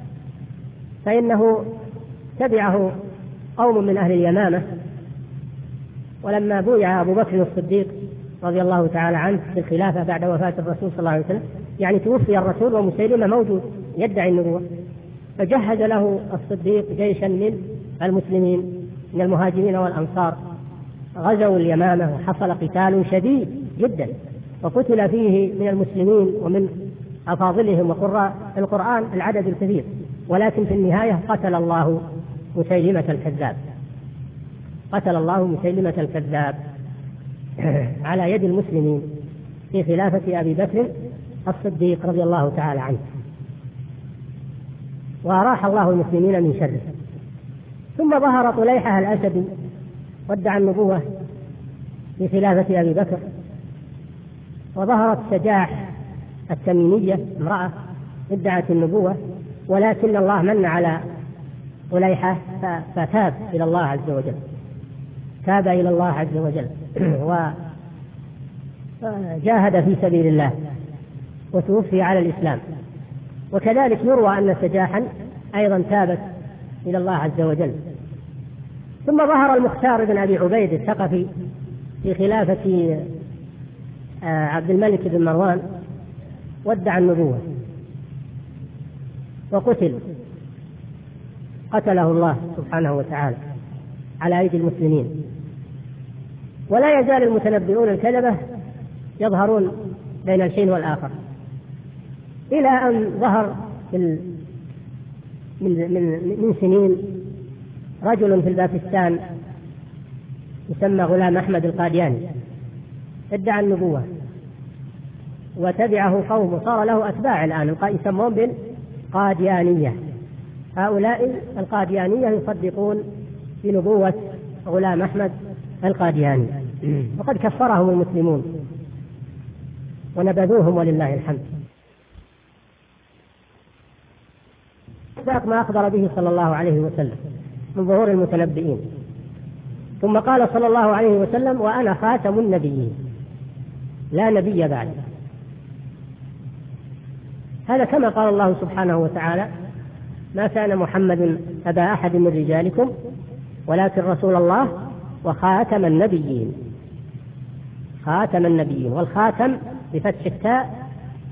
فإنه تبعه قوم من أهل اليمامة، ولما بويع أبو بكر الصديق رضي الله تعالى عنه في الخلافة بعد وفاة الرسول صلى الله عليه وسلم، يعني توفي الرسول ومسيلمة موجود يدعي النبوة، فجهز له الصديق جيشا من المسلمين من المهاجرين والأنصار، غزوا اليمامة وحصل قتال شديد جدا، وقتل فيه من المسلمين ومن أفاضلهم وقراء القرآن العدد الكثير، ولكن في النهاية قتل الله مسيلمة الكذاب، قتل الله مسيلمة الكذاب على يد المسلمين في خلافة أبي بكر الصديق رضي الله تعالى عنه، وأراح الله المسلمين من شره. ثم ظهر طليحة الأسدي وادعى النبوة في خلافة أبي بكر، وظهرت سجاح التميمية امرأة ادعت النبوة، ولكن الله من على طليحة فتاب إلى الله عز وجل، تاب إلى الله عز وجل وجاهد في سبيل الله وتوفي على الإسلام. وكذلك يروى أن سجاحا أيضا تابت إلى الله عز وجل. ثم ظهر المختار بن أبي عبيد الثقفي في خلافة عبد الملك بن مروان وادعى النبوة وقتل، قتله الله سبحانه وتعالى على أيدي المسلمين. ولا يزال المتنبئون الكذبة يظهرون بين الحين والآخر، إلى أن ظهر من سنين رجل في الباكستان يسمى غلام أحمد القادياني، ادعى النبوة وتبعه قوم، صار له أتباع الآن يسمون بالقاديانية. هؤلاء القاديانية يصدقون بنبوة غلام أحمد القادياني، وقد كفرهم المسلمون ونبذوهم ولله الحمد. ما أخبر به صلى الله عليه وسلم من ظهور المتنبئين. ثم قال صلى الله عليه وسلم: وأنا خاتم النبيين. لا نبي بعد. هذا كما قال الله سبحانه وتعالى: ما كان محمد أبا أحد من رجالكم ولكن رسول الله وخاتم النبيين. خاتم النبيين، والخاتم بفتح التاء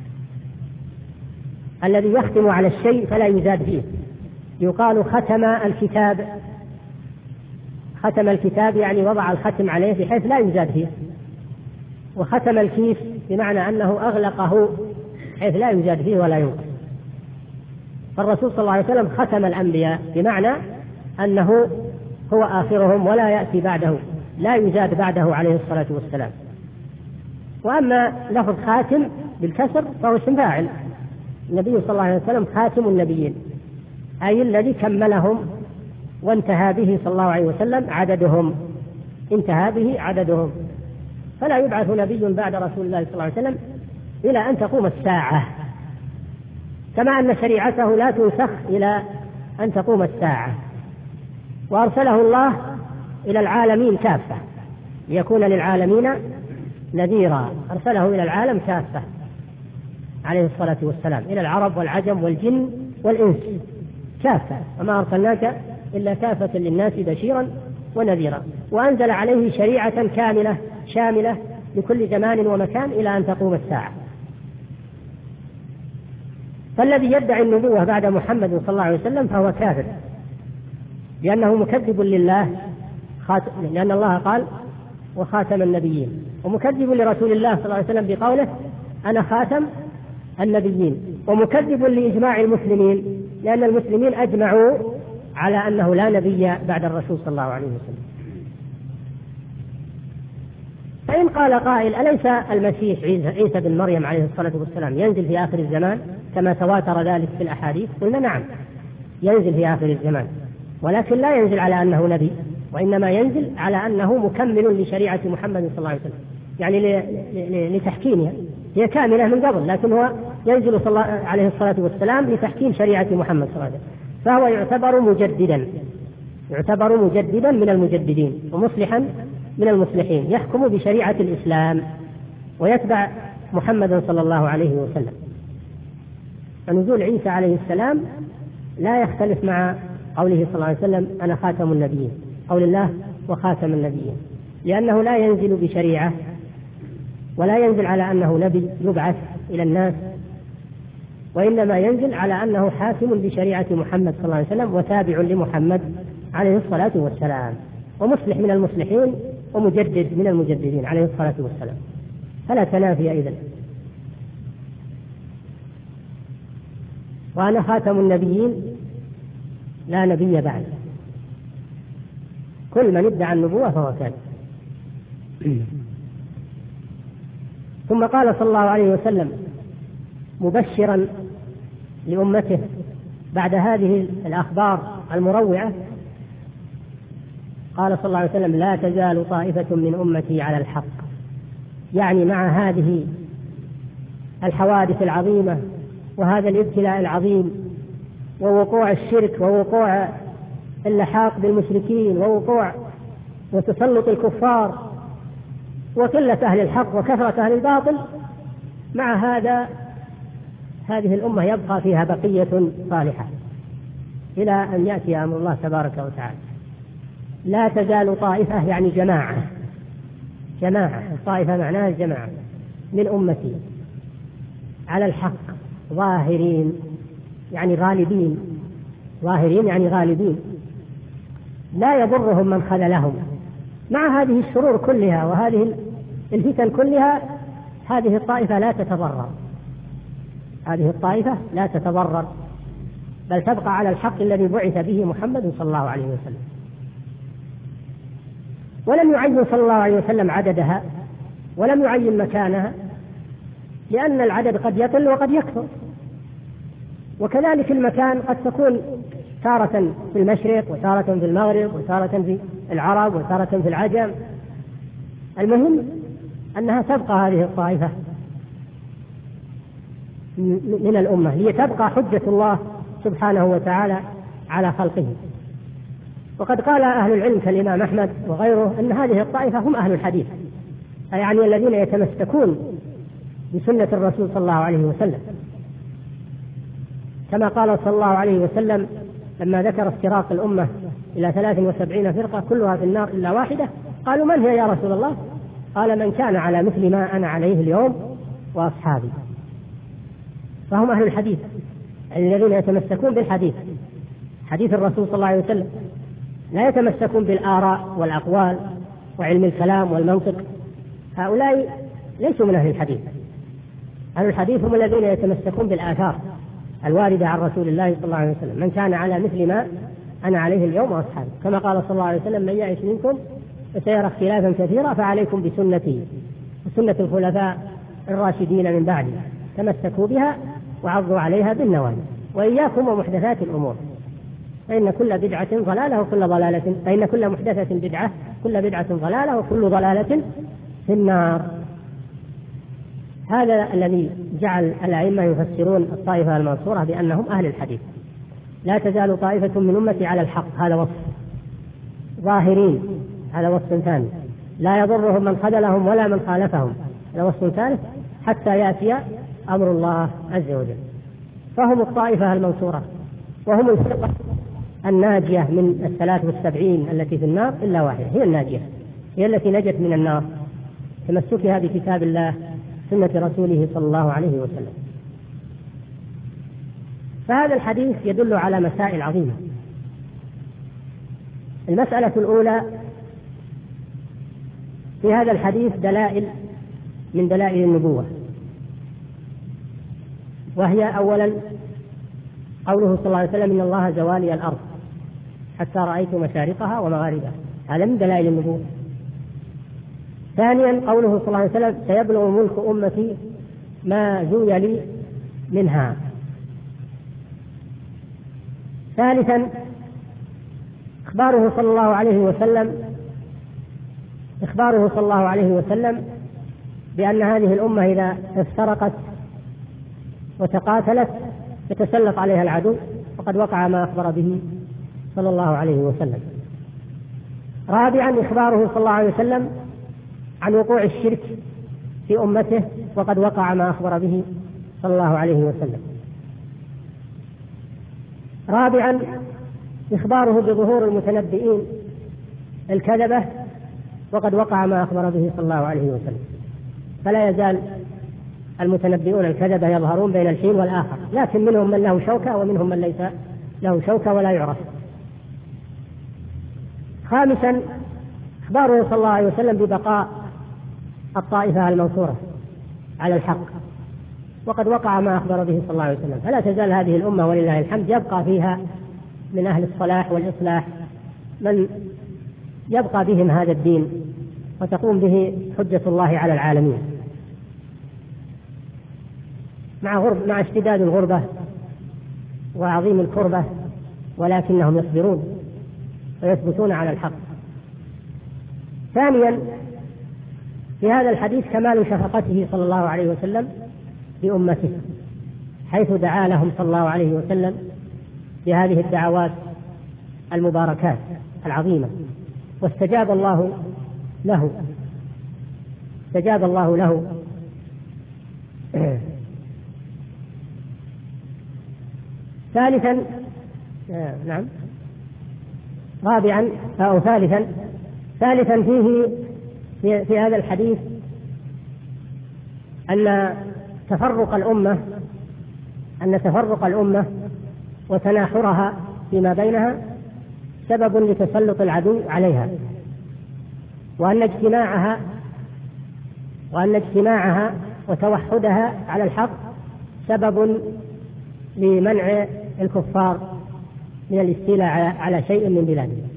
الذي يختم على الشيء فلا يزاد فيه. يقال ختم الكتاب، ختم الكتاب يعني وضع الختم عليه بحيث لا يزاد فيه. وختم الكيس بمعنى أنه أغلقه حيث لا يزاد فيه ولا ينقص. فالرسول صلى الله عليه وسلم ختم الأنبياء بمعنى أنه هو آخرهم ولا يأتي بعده، لا يزاد بعده عليه الصلاة والسلام. وأما لفظ خاتم بالكسر فهو اسم فاعل. النبي صلى الله عليه وسلم خاتم النبيين، أي الذي كملهم وانتهى به صلى الله عليه وسلم عددهم، انتهى به عددهم. فلا يبعث نبي بعد رسول الله صلى الله عليه وسلم إلى أن تقوم الساعة، كما أن شريعته لا تنسخ إلى أن تقوم الساعة. وأرسله الله إلى العالمين كافة ليكون للعالمين نذيرا. أرسله إلى العالم كافة عليه الصلاة والسلام، إلى العرب والعجم والجن والإنس كافة، وما أرسلناك إلا كافة للناس بشيرا ونذيرا. وأنزل عليه شريعة كاملة شاملة لكل زمان ومكان إلى أن تقوم الساعة. فالذي يدعي النبوة بعد محمد صلى الله عليه وسلم فهو كافر، لأنه مكذب لله، لأن الله قال: وخاتم النبيين، ومكذب لرسول الله صلى الله عليه وسلم بقوله: أنا خاتم النبيين، ومكذب لإجماع المسلمين، لأن المسلمين أجمعوا على أنه لا نبي بعد الرسول صلى الله عليه وسلم. فإن قال قائل: أليس المسيح عيسى بن مريم عليه الصلاة والسلام ينزل في آخر الزمان كما تواتر ذلك في الأحاديث؟ قلنا: نعم، ينزل في آخر الزمان، ولكن لا ينزل على أنه نبي، وإنما ينزل على أنه مكمل لشريعة محمد صلى الله عليه وسلم، يعني لتحكيمها. هي كاملة من قبل، لكن هو ينزل صلى الله عليه الصلاة والسلام لتحكيم شريعة محمد صلى الله عليه وسلم. فهو يعتبر مجددا من المجددين، ومصلحا من المصلحين، يحكم بشريعة الإسلام ويتبع محمد صلى الله عليه وسلم. فنزول عيسى عليه السلام لا يختلف مع قوله صلى الله عليه وسلم: أنا خاتم النبيين، قول الله: وخاتم النبيين، لأنه لا ينزل بشريعة ولا ينزل على أنه نبي يبعث إلى الناس، وإنما ينزل على أنه حاكم بشريعة محمد صلى الله عليه وسلم وتابع لمحمد عليه الصلاة والسلام، ومصلح من المصلحين ومجدد من المجددين عليه الصلاة والسلام. فلا تنافي إذن. وأنا خاتم النبيين لا نبي بعد. كل من ادعى النبوة فهو كاذب. ثم قال صلى الله عليه وسلم مبشرا لأمته بعد هذه الأخبار المروعة، قال صلى الله عليه وسلم: لا تزال طائفة من أمتي على الحق. يعني مع هذه الحوادث العظيمة وهذا الابتلاء العظيم ووقوع الشرك ووقوع اللحاق بالمشركين ووقوع وتسلط الكفار وقلة أهل الحق وكثرة أهل الباطل، مع هذه الأمة يبقى فيها بقية صالحة إلى أن يأتي أمر الله تبارك وتعالى. لا تزال طائفة يعني جماعة، الطائفة معناها الجماعة من أمتي على الحق ظاهرين يعني غالبين، لا يضرهم من خذلهم. مع هذه الشرور كلها وهذه الفتن كلها هذه الطائفة لا تتضرر، بل تبقى على الحق الذي بعث به محمد صلى الله عليه وسلم. ولم يعين صلى الله عليه وسلم عددها ولم يعين مكانها، لأن العدد قد يقل وقد يكثر، وكذلك المكان قد تكون تارة في المشرق وتارة في المغرب وتارة في العرب وتارة في العجم. المهم أنها تبقى هذه الطائفة من الأمة ليتبقى حجة الله سبحانه وتعالى على خلقه. وقد قال أهل العلم كالإمام أحمد وغيره أن هذه الطائفة هم أهل الحديث، يعني الذين يتمسكون بسنة الرسول صلى الله عليه وسلم، كما قال صلى الله عليه وسلم لما ذكر افتراق الأمة إلى 73 فرقة كلها في النار إلا واحدة، قالوا من هي يا رسول الله؟ قال من كان على مثل ما أنا عليه اليوم وأصحابي. فهم أهل الحديث الذين يتمسكون بالحديث، حديث الرسول صلى الله عليه وسلم، لا يتمسكون بالآراء والأقوال وعلم الكلام والمنطق. هؤلاء ليسوا من أهل الحديث. أهل الحديث هم الذين يتمسكون بالآثار الواردة عن رسول الله صلى الله عليه وسلم، من كان على مثل ما أنا عليه اليوم وأصحابي، كما قال صلى الله عليه وسلم من يعش منكم فسيرى اختلافا كثيرا فعليكم بسنتي وسنة الخلفاء الراشدين من بعدي تمسكوا بها وعضوا عليها بالنواجذ، وإياكم ومحدثات الأمور فإن كل بدعة ضلالة وكل ضلالة، فإن كل محدثة بدعة كل بدعة ضلالة وكل ضلالة في النار. هذا الذي جعل الأئمة يفسرون الطائفة المنصورة بأنهم أهل الحديث. لا تزال طائفة من أمتي على الحق، هذا وصف ظاهرين، هذا وصف ثاني. لا يضرهم من خذلهم ولا من خالفهم، هذا وصف ثالث، حتى يأتي أمر الله عز وجل. فهم الطائفة المنصورة، وهم الفرقة الناجية من 73 التي في النار إلا واحدة، هي الناجية، هي التي نجت من النار تمسكها بكتاب الله سنة رسوله صلى الله عليه وسلم. فهذا الحديث يدل على مسائل عظيمة. المسألة الأولى في هذا الحديث دلائل من دلائل النبوة، وهي أولا قوله صلى الله عليه وسلم إن الله زوالي الأرض حتى رأيت مشارقها ومغاربها، هذا من دلائل النبوة. ثانيا قوله صلى الله عليه وسلم سيبلغ ملك أمتي ما زوي لي منها. ثالثا إخباره صلى الله عليه وسلم بأن هذه الأمة إذا افترقت وتقاتلت يتسلط عليها العدو، وقد وقع ما أخبر به صلى الله عليه وسلم. رابعا إخباره صلى الله عليه وسلم عن وقوع الشرك في أمته، وقد وقع ما أخبر به صلى الله عليه وسلم. رابعا إخباره بظهور المتنبئين الكذبة، وقد وقع ما أخبر به صلى الله عليه وسلم. فلا يزال المتنبئون الكذبة يظهرون بين الحين والآخر، لكن منهم من له شوكة ومنهم من ليس له شوكة ولا يعرف. خامسا إخباره صلى الله عليه وسلم ببقاء الطائفة المنصورة على الحق، وقد وقع ما أخبر به صلى الله عليه وسلم. فلا تزال هذه الأمة ولله الحمد يبقى فيها من أهل الصلاح والإصلاح من يبقى بهم هذا الدين وتقوم به حجة الله على العالمين، مع اشتداد الغربة وعظيم الكربة، ولكنهم يصبرون ويثبتون على الحق. ثانيا في هذا الحديث كمال شفقته صلى الله عليه وسلم بأمته، حيث دعا لهم صلى الله عليه وسلم بهذه الدعوات المباركات العظيمة، واستجاب الله له. ثالثا فيه في هذا الحديث أن تفرق الأمة وتناحرها فيما بينها سبب لتسلط العدو عليها، وأن اجتماعها وتوحدها على الحق سبب لمنع الكفار من الاستيلاء على شيء من بلادهم.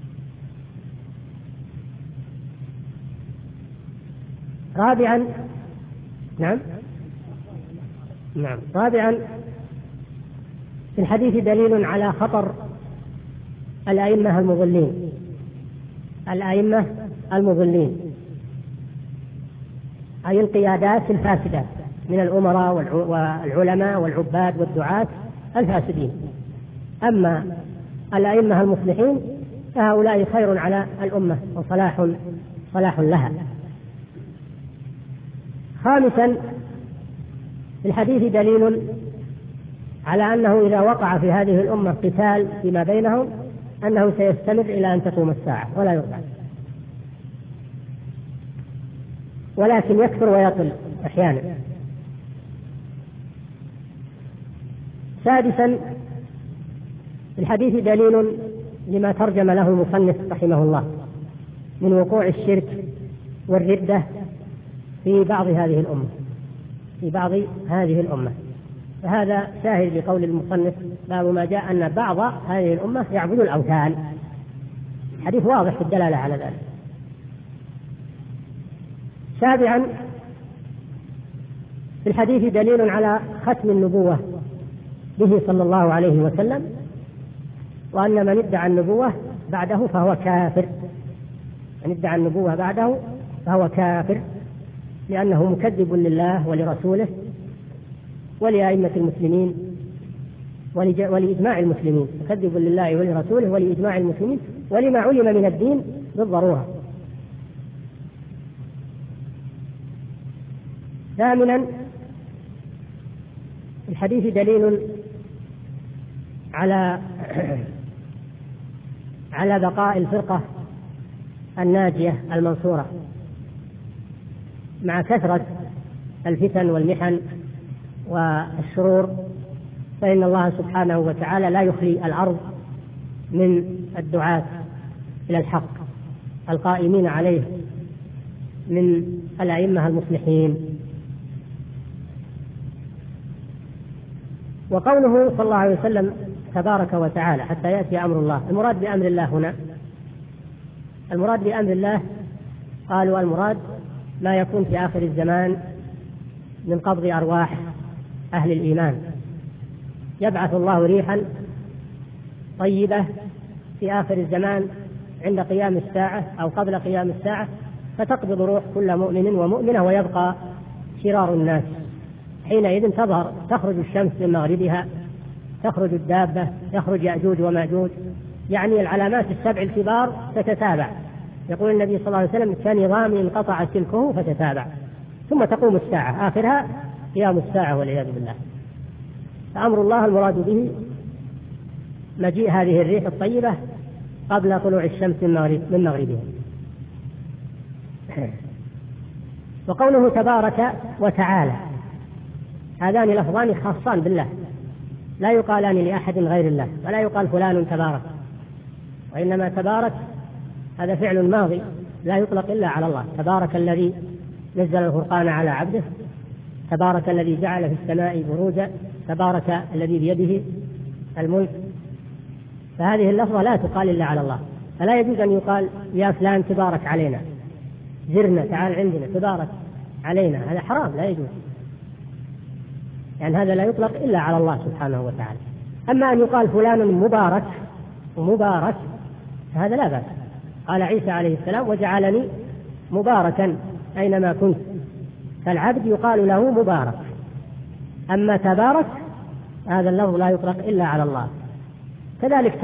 رابعا في الحديث دليل على خطر الأئمة المضلين أي القيادات الفاسدة من الأمراء والعلماء والعباد والدعاة الفاسدين. أما الأئمة المصلحين فهؤلاء خير على الأمة وصلاح لها. خامسا، في الحديث دليل على أنه إذا وقع في هذه الأمة قتال فيما بينهم أنه سيستمر إلى أن تقوم الساعة ولا يرجع، ولكن يكثر ويطل أحيانا. سادسا، في الحديث دليل لما ترجم له المصنف رحمه الله من وقوع الشرك والردة في بعض هذه الأمة، فهذا شاهد لقول المصنف باب ما جاء أن بعض هذه الأمة يعبد الأوثان، حديث واضح في الدلالة على ذلك. سابعا، في الحديث دليل على ختم النبوة به صلى الله عليه وسلم، وأن من ادعى النبوة بعده فهو كافر، لأنه مكذب لله ولرسوله ولأئمة المسلمين ولإجماع المسلمين، مكذب لله ولرسوله ولإجماع المسلمين ولما علم من الدين بالضرورة. ثامنا، الحديث دليل على بقاء الفرقة الناجية المنصورة مع كثرة الفتن والمحن والشرور، فإن الله سبحانه وتعالى لا يخلي الأرض من الدعاة إلى الحق القائمين عليه من الأئمة المصلحين. وقوله صلى الله عليه وسلم تبارك وتعالى حتى يأتي أمر الله، المراد بأمر الله هنا، المراد بأمر الله قالوا المراد ما يكون في آخر الزمان من قبض أرواح أهل الإيمان، يبعث الله ريحا طيبة في آخر الزمان عند قيام الساعة أو قبل قيام الساعة، فتقبض روح كل مؤمن ومؤمنة ويبقى شرار الناس. حينئذ تخرج الشمس من مغربها، تخرج الدابة، يخرج يأجوج ومأجوج، يعني العلامات السبع الكبار تتتابع. يقول النبي صلى الله عليه وسلم كنظام انقطع سلكه فتتابع، ثم تقوم الساعة، آخرها قيام الساعة والعياذ بالله. فأمر الله المراد به مجيء هذه الريح الطيبة قبل طلوع الشمس من مغربها. وقوله تبارك وتعالى، هذان لفظان خاصان بالله، لا يقالان لأحد غير الله، ولا يقال فلان تبارك، وإنما تبارك هذا فعل ماضي لا يطلق إلا على الله. تبارك الذي نزل الفرقان على عبده، تبارك الذي جعل في السماء بروجا، تبارك الذي بيده الملك. فهذه اللفظة لا تقال إلا على الله، فلا يجوز أن يقال يا فلان تبارك علينا، زرنا تعال عندنا تبارك علينا، هذا حرام لا يجوز، يعني هذا لا يطلق إلا على الله سبحانه وتعالى. أما أن يقال فلان مبارك هذا لا بأس. قال عيسى عليه السلام وجعلني مباركا أينما كنت، فالعبد يقال له مبارك. أما تبارك هذا اللفظ لا يطلق إلا على الله. كذلك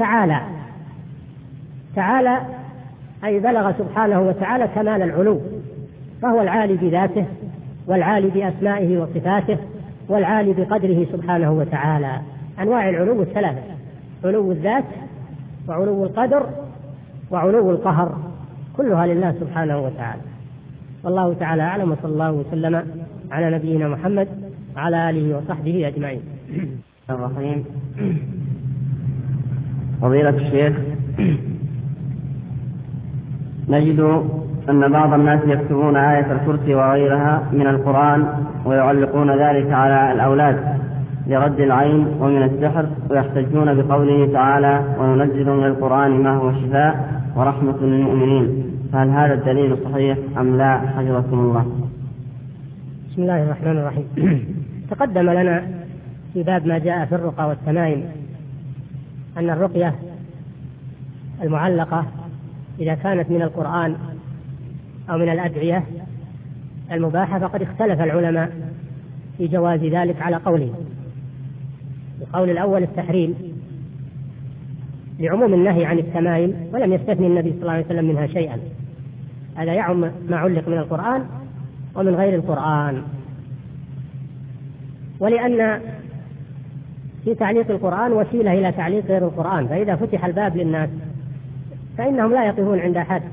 تعالى أي بلغ سبحانه وتعالى كمال العلو، فهو العالي بذاته والعالي بأسمائه وصفاته والعالي بقدره سبحانه وتعالى. أنواع العلو الثلاثة: علو الذات وعلو القدر وعلو القهر، كلها لله سبحانه وتعالى. والله تعالى أعلم، وصلى الله وسلم على نبينا محمد وعلى آله وصحبه أجمعين. الرحيم. فضيلة الشيخ، نجد أن بعض الناس يكتبون آية الكرسي وغيرها من القرآن ويعلقون ذلك على الأولاد لرد العين ومن السحر، ويحتجون بقوله تعالى وننزل من القرآن ما هو شفاء ورحمة للمؤمنين، فهل هذا الدليل صحيح أم لا حفظكم الله؟ بسم الله الرحمن الرحيم. تقدم لنا في باب ما جاء في الرقى والتمائم أن الرقية المعلقة إذا كانت من القرآن أو من الأدعية المباحة فقد اختلف العلماء في جواز ذلك على قولين. القول الأول التحريم لعموم النهي عن التمائم، ولم يستثني النبي صلى الله عليه وسلم منها شيئا، هذا يعم ما علق من القرآن ومن غير القرآن. ولأن في تعليق القرآن وسيلة إلى تعليق غير القرآن، فإذا فتح الباب للناس فإنهم لا يقفون عند أحد،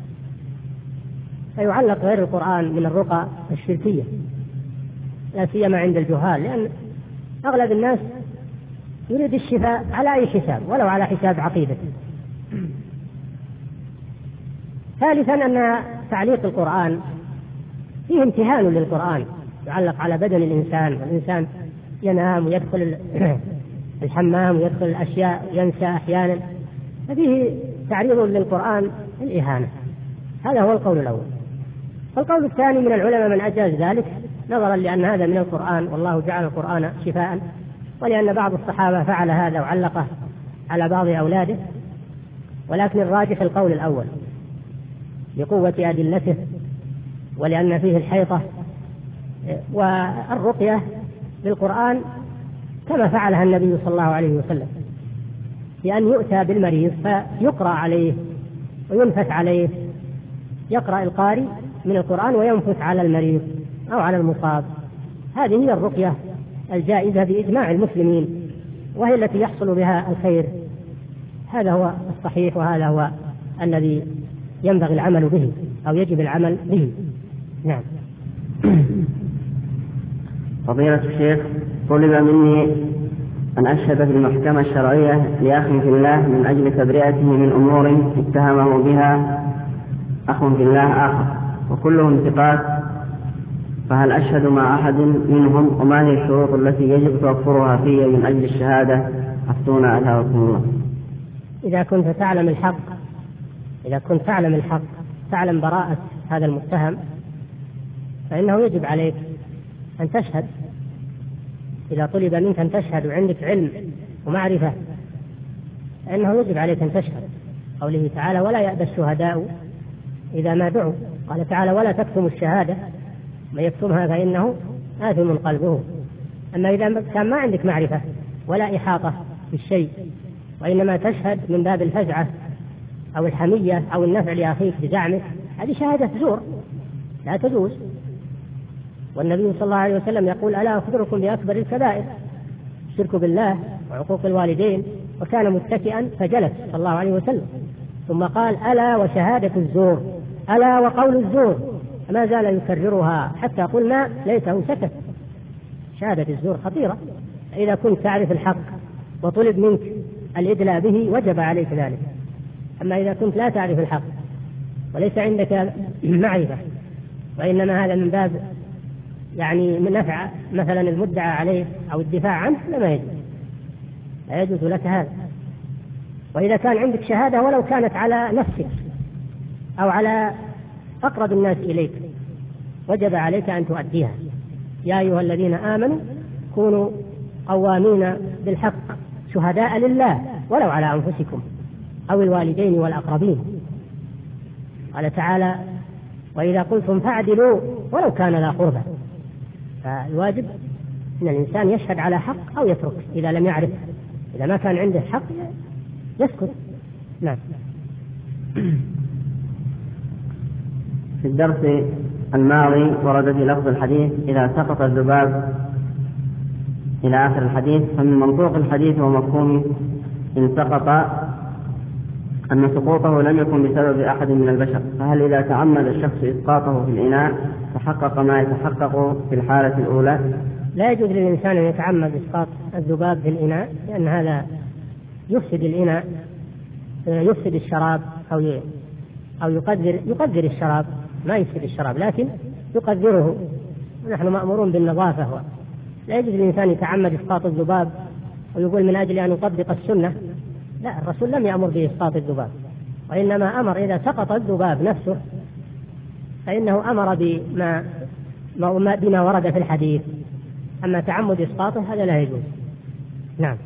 فيعلق غير القرآن من الرقى الشركية، لا سيما عند الجهال، لأن أغلب الناس يريد الشفاء على أي حساب ولو على حساب عقيدته. ثالثا أن تعليق القرآن فيه امتهان للقرآن، يعلق على بدن الإنسان، والإنسان ينام ويدخل الحمام ويدخل الأشياء ينسى أحيانا، ففيه تعريض للقرآن الإهانة. هذا هو القول الأول. القول الثاني من العلماء من أجاز ذلك نظرا لأن هذا من القرآن، والله جعل القرآن شفاء، ولأن بعض الصحابة فعل هذا وعلقه على بعض أولاده، ولكن الراجح القول الأول لقوة أدلته، ولأن فيه الحيطة والرقية بالقرآن كما فعلها النبي صلى الله عليه وسلم، بأن يؤتى بالمريض فيقرأ عليه وينفث عليه، يقرأ القارئ من القرآن وينفث على المريض أو على المصاب. هذه هي الرقية الجائزة بإجماع المسلمين، وهي التي يحصل بها الخير. هذا هو الصحيح، وهذا هو الذي ينبغي العمل به أو يجب العمل به. نعم. فضيلة الشيخ، طلب مني أن أشهد في المحكمة الشرعية لأخ في الله من أجل تبرئته من أمور اتهمه بها أخ في الله آخر، وكلهم ثقات، فهل أشهد مع أحد منهم؟ وما هي الشروط التي يجب توفرها في من أجل الشهادة؟ أفتونا على رسول الله. إذا كنت تعلم الحق، تعلم براءة هذا المتهم، فإنه يجب عليك أن تشهد. إذا طلب منك أن تشهد وعندك علم ومعرفة فإنه يجب عليك أن تشهد. قوله تعالى: ولا يأبى الشهداء إذا ما دعوا. قال تعالى: ولا تكتموا الشهادة، من يكتمها فإنه آثم قلبه. أما إذا كان ما عندك معرفة ولا إحاطة بالشيء، وإنما تشهد من باب الفزعة أو الحمية أو النفع لأخيك بزعمك، هذه شهادة زور لا تجوز. والنبي صلى الله عليه وسلم يقول: ألا أخبركم بأكبر الكبائر؟ الشرك بالله وعقوق الوالدين. وكان متكئا فجلس صلى الله عليه وسلم، ثم قال: ألا وشهادة الزور، ألا وقول الزور. ما زال يكررها حتى قلنا ليته سكت. شهادة الزور خطيرة. إذا كنت تعرف الحق وطلب منك الإدلاء به وجب عليك ذلك. أما إذا كنت لا تعرف الحق وليس عندك معرفة، وإنما هذا من باب يعني من نفع مثلا المدعى عليه أو الدفاع عنه، لا يجوز لك هذا. وإذا كان عندك شهادة ولو كانت على نفسك أو على أقرب الناس إليك، وجب عليك أن تؤديها. يا أيها الذين آمنوا كونوا قوامين بالحق شهداء لله ولو على أنفسكم أو الوالدين والأقربين. قال تعالى: وإذا قلتم فاعدلوا ولو كان ذا قربى. فالواجب أن الإنسان يشهد على حق أو يترك إذا لم يعرف. إذا ما كان عنده حق يسكت. نعم. في الدرس الماضي ورد في لفظ الحديث: إذا سقط الذباب إلى آخر الحديث، فمن منطوق الحديث ومفهومه إن سقط أن سقوطه لم يكن بسبب أحد من البشر، فهل إذا تعمد الشخص إسقاطه في الإناء تحقق ما يتحقق في الحالة الأولى؟ لا يجوز للإنسان أن يتعمد إسقاط الذباب في الإناء، لأن هذا يفسد الإناء، يفسد الشراب أو يقدر الشراب، ما يفسد الشراب لكن يقدره. ونحن مأمورون بالنظافة. لا يجوز للإنسان يتعمد إسقاط الذباب ويقول من أجل أن يطبق السنة. لا، الرسول لم يأمر بإسقاط الذباب، وإنما أمر إذا سقط الذباب نفسه فإنه أمر بما ورد في الحديث. أما تعمد إسقاطه هذا لا يجوز. نعم.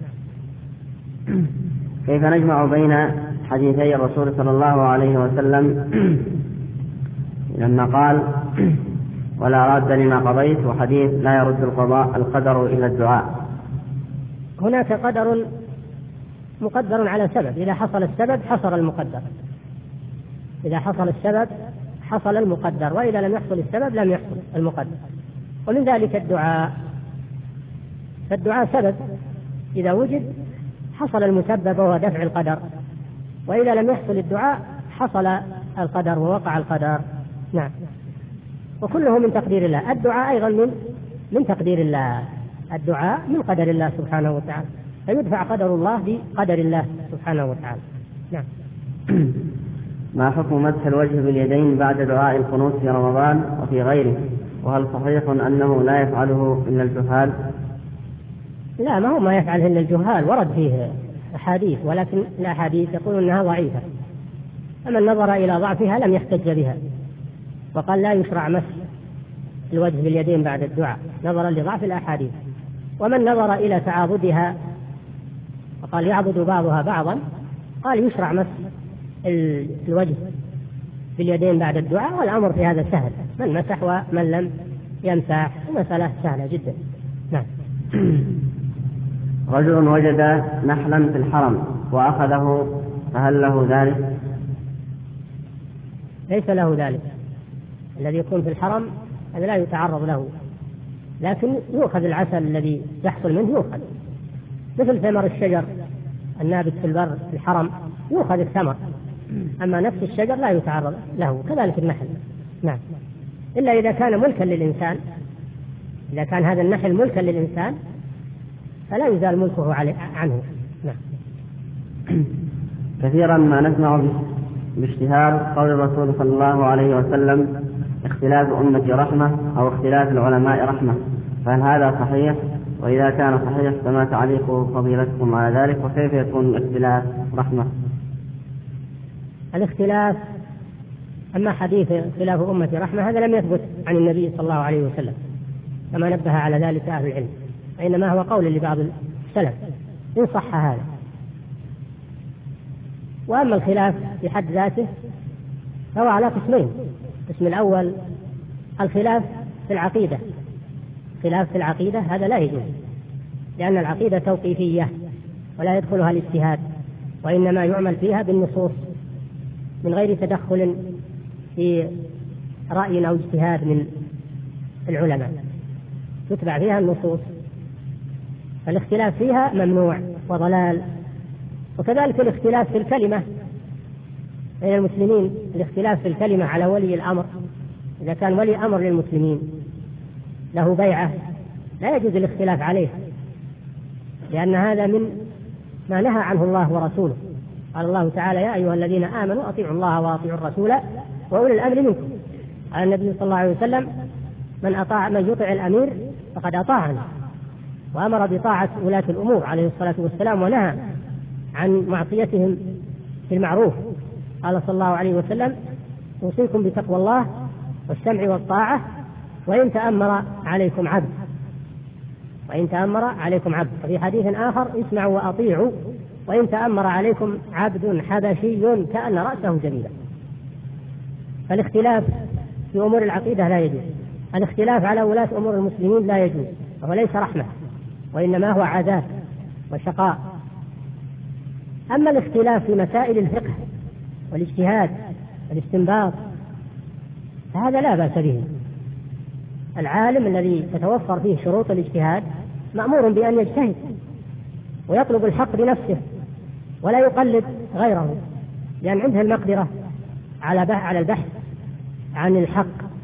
كيف نجمع بين حديثي الرسول صلى الله عليه وسلم لما قال: ولا راد لما قضيت، وحديث: لا يرد القدر إلا الدعاء؟ هناك قدر مقدر على سبب، إذا حصل السبب حصل المقدر. إذا حصل السبب حصل المقدر، وإذا لم يحصل السبب لم يحصل المقدر. ومن ذلك الدعاء، فالدعاء سبب، إذا وجد حصل المسبب وهو دفع القدر، وإذا لم يحصل الدعاء حصل القدر ووقع القدر. نعم. وكله من تقدير الله. الدعاء أيضا من تقدير الله، الدعاء من قدر الله سبحانه وتعالى، فيدفع قدر الله بقدر الله سبحانه وتعالى. نعم. ما حكم مسح الوجه باليدين بعد دعاء القنوت في رمضان وفي غيره؟ وهل صحيح أنه لا يفعله إلا الجهال؟ لا، ما هو ما يفعله إلا الجهال، ورد فيه أحاديث، ولكن الأحاديث يقول أنها ضعيفة، فمن نظر إلى ضعفها لم يحتج بها، وقال لا يشرع مسح الوجه باليدين بعد الدعاء نظرا لضعف الأحاديث. ومن نظر إلى تعاضدها وقال يعضد بعضها بعضا قال يشرع مسح الوجه باليدين بعد الدعاء، والأمر في هذا سهل، من مسح ومن لم يمسح، مسألة سهلة جدا. نعم. رجل وجد نحلا في الحرم وأخذه، فهل له ذلك؟ ليس له ذلك. الذي يكون في الحرم هذا لا يتعرض له، لكن يؤخذ العسل الذي يحصل منه، يؤخذ مثل ثمر الشجر النابت في البر في الحرم، يؤخذ الثمر، أما نفس الشجر لا يتعرض له، كذلك النحل. نعم. إلا إذا كان ملكا للإنسان، إذا كان هذا النحل ملكا للإنسان فلا يزال ملكه عنه. نعم. كثيرا ما نسمع باشتهار قول الرسول صلى الله عليه وسلم اختلاف أمتي رحمة أو اختلاف العلماء رحمة، فهل هذا صحيح؟ وإذا كان صحيح فما تعليق فضيلتكم على ذلك؟ وكيف يكون الاختلاف رحمة؟ الاختلاف، أما حديث اختلاف أمتي رحمة هذا لم يثبت عن النبي صلى الله عليه وسلم كما نبه على ذلك أهل العلم، وإنما هو قول لبعض السلف إن صح هذا. وأما الخلاف في حد ذاته فهو على قسمين. القسم الأول الخلاف في العقيدة، خلاف في العقيدة هذا لا يجوز، لأن العقيدة توقيفية ولا يدخلها الاجتهاد، وإنما يعمل فيها بالنصوص من غير تدخل في رأي أو اجتهاد من العلماء، تتبع فيها النصوص، فالاختلاف فيها ممنوع وضلال. وكذلك الاختلاف في الكلمة بين المسلمين، الاختلاف في الكلمة على ولي الأمر، إذا كان ولي أمر للمسلمين له بيعة لا يجوز الاختلاف عليه، لأن هذا من ما نهى عنه الله ورسوله. قال الله تعالى يا أيها الذين آمنوا أطيعوا الله وأطيعوا الرسول وأولي الأمر منكم. قال النبي صلى الله عليه وسلم من يطع الأمير فقد أطاعنا، وأمر بطاعة ولاة الأمور عليه الصلاة والسلام، ونهى عن معصيتهم في المعروف. قال صلى الله عليه وسلم أوصيكم بتقوى الله والسمع والطاعة وإن تأمر عليكم عبد، وإن تأمر عليكم عبد. وفي حديث آخر اسمعوا وأطيعوا وإن تأمر عليكم عبد حبشي كأن رأسه جميلا. فالاختلاف في أمور العقيدة لا يجوز، الاختلاف على ولاة أمور المسلمين لا يجوز، وهو ليس رحمة وإنما هو عذاب وشقاء. أما الاختلاف في مسائل الفقه والاجتهاد والاستنباط فهذا لا بأس به. العالم الذي تتوفر فيه شروط الاجتهاد مأمور بأن يجتهد ويطلب الحق بنفسه ولا يقلد غيره، لأن عنده المقدرة على البحث عن الحق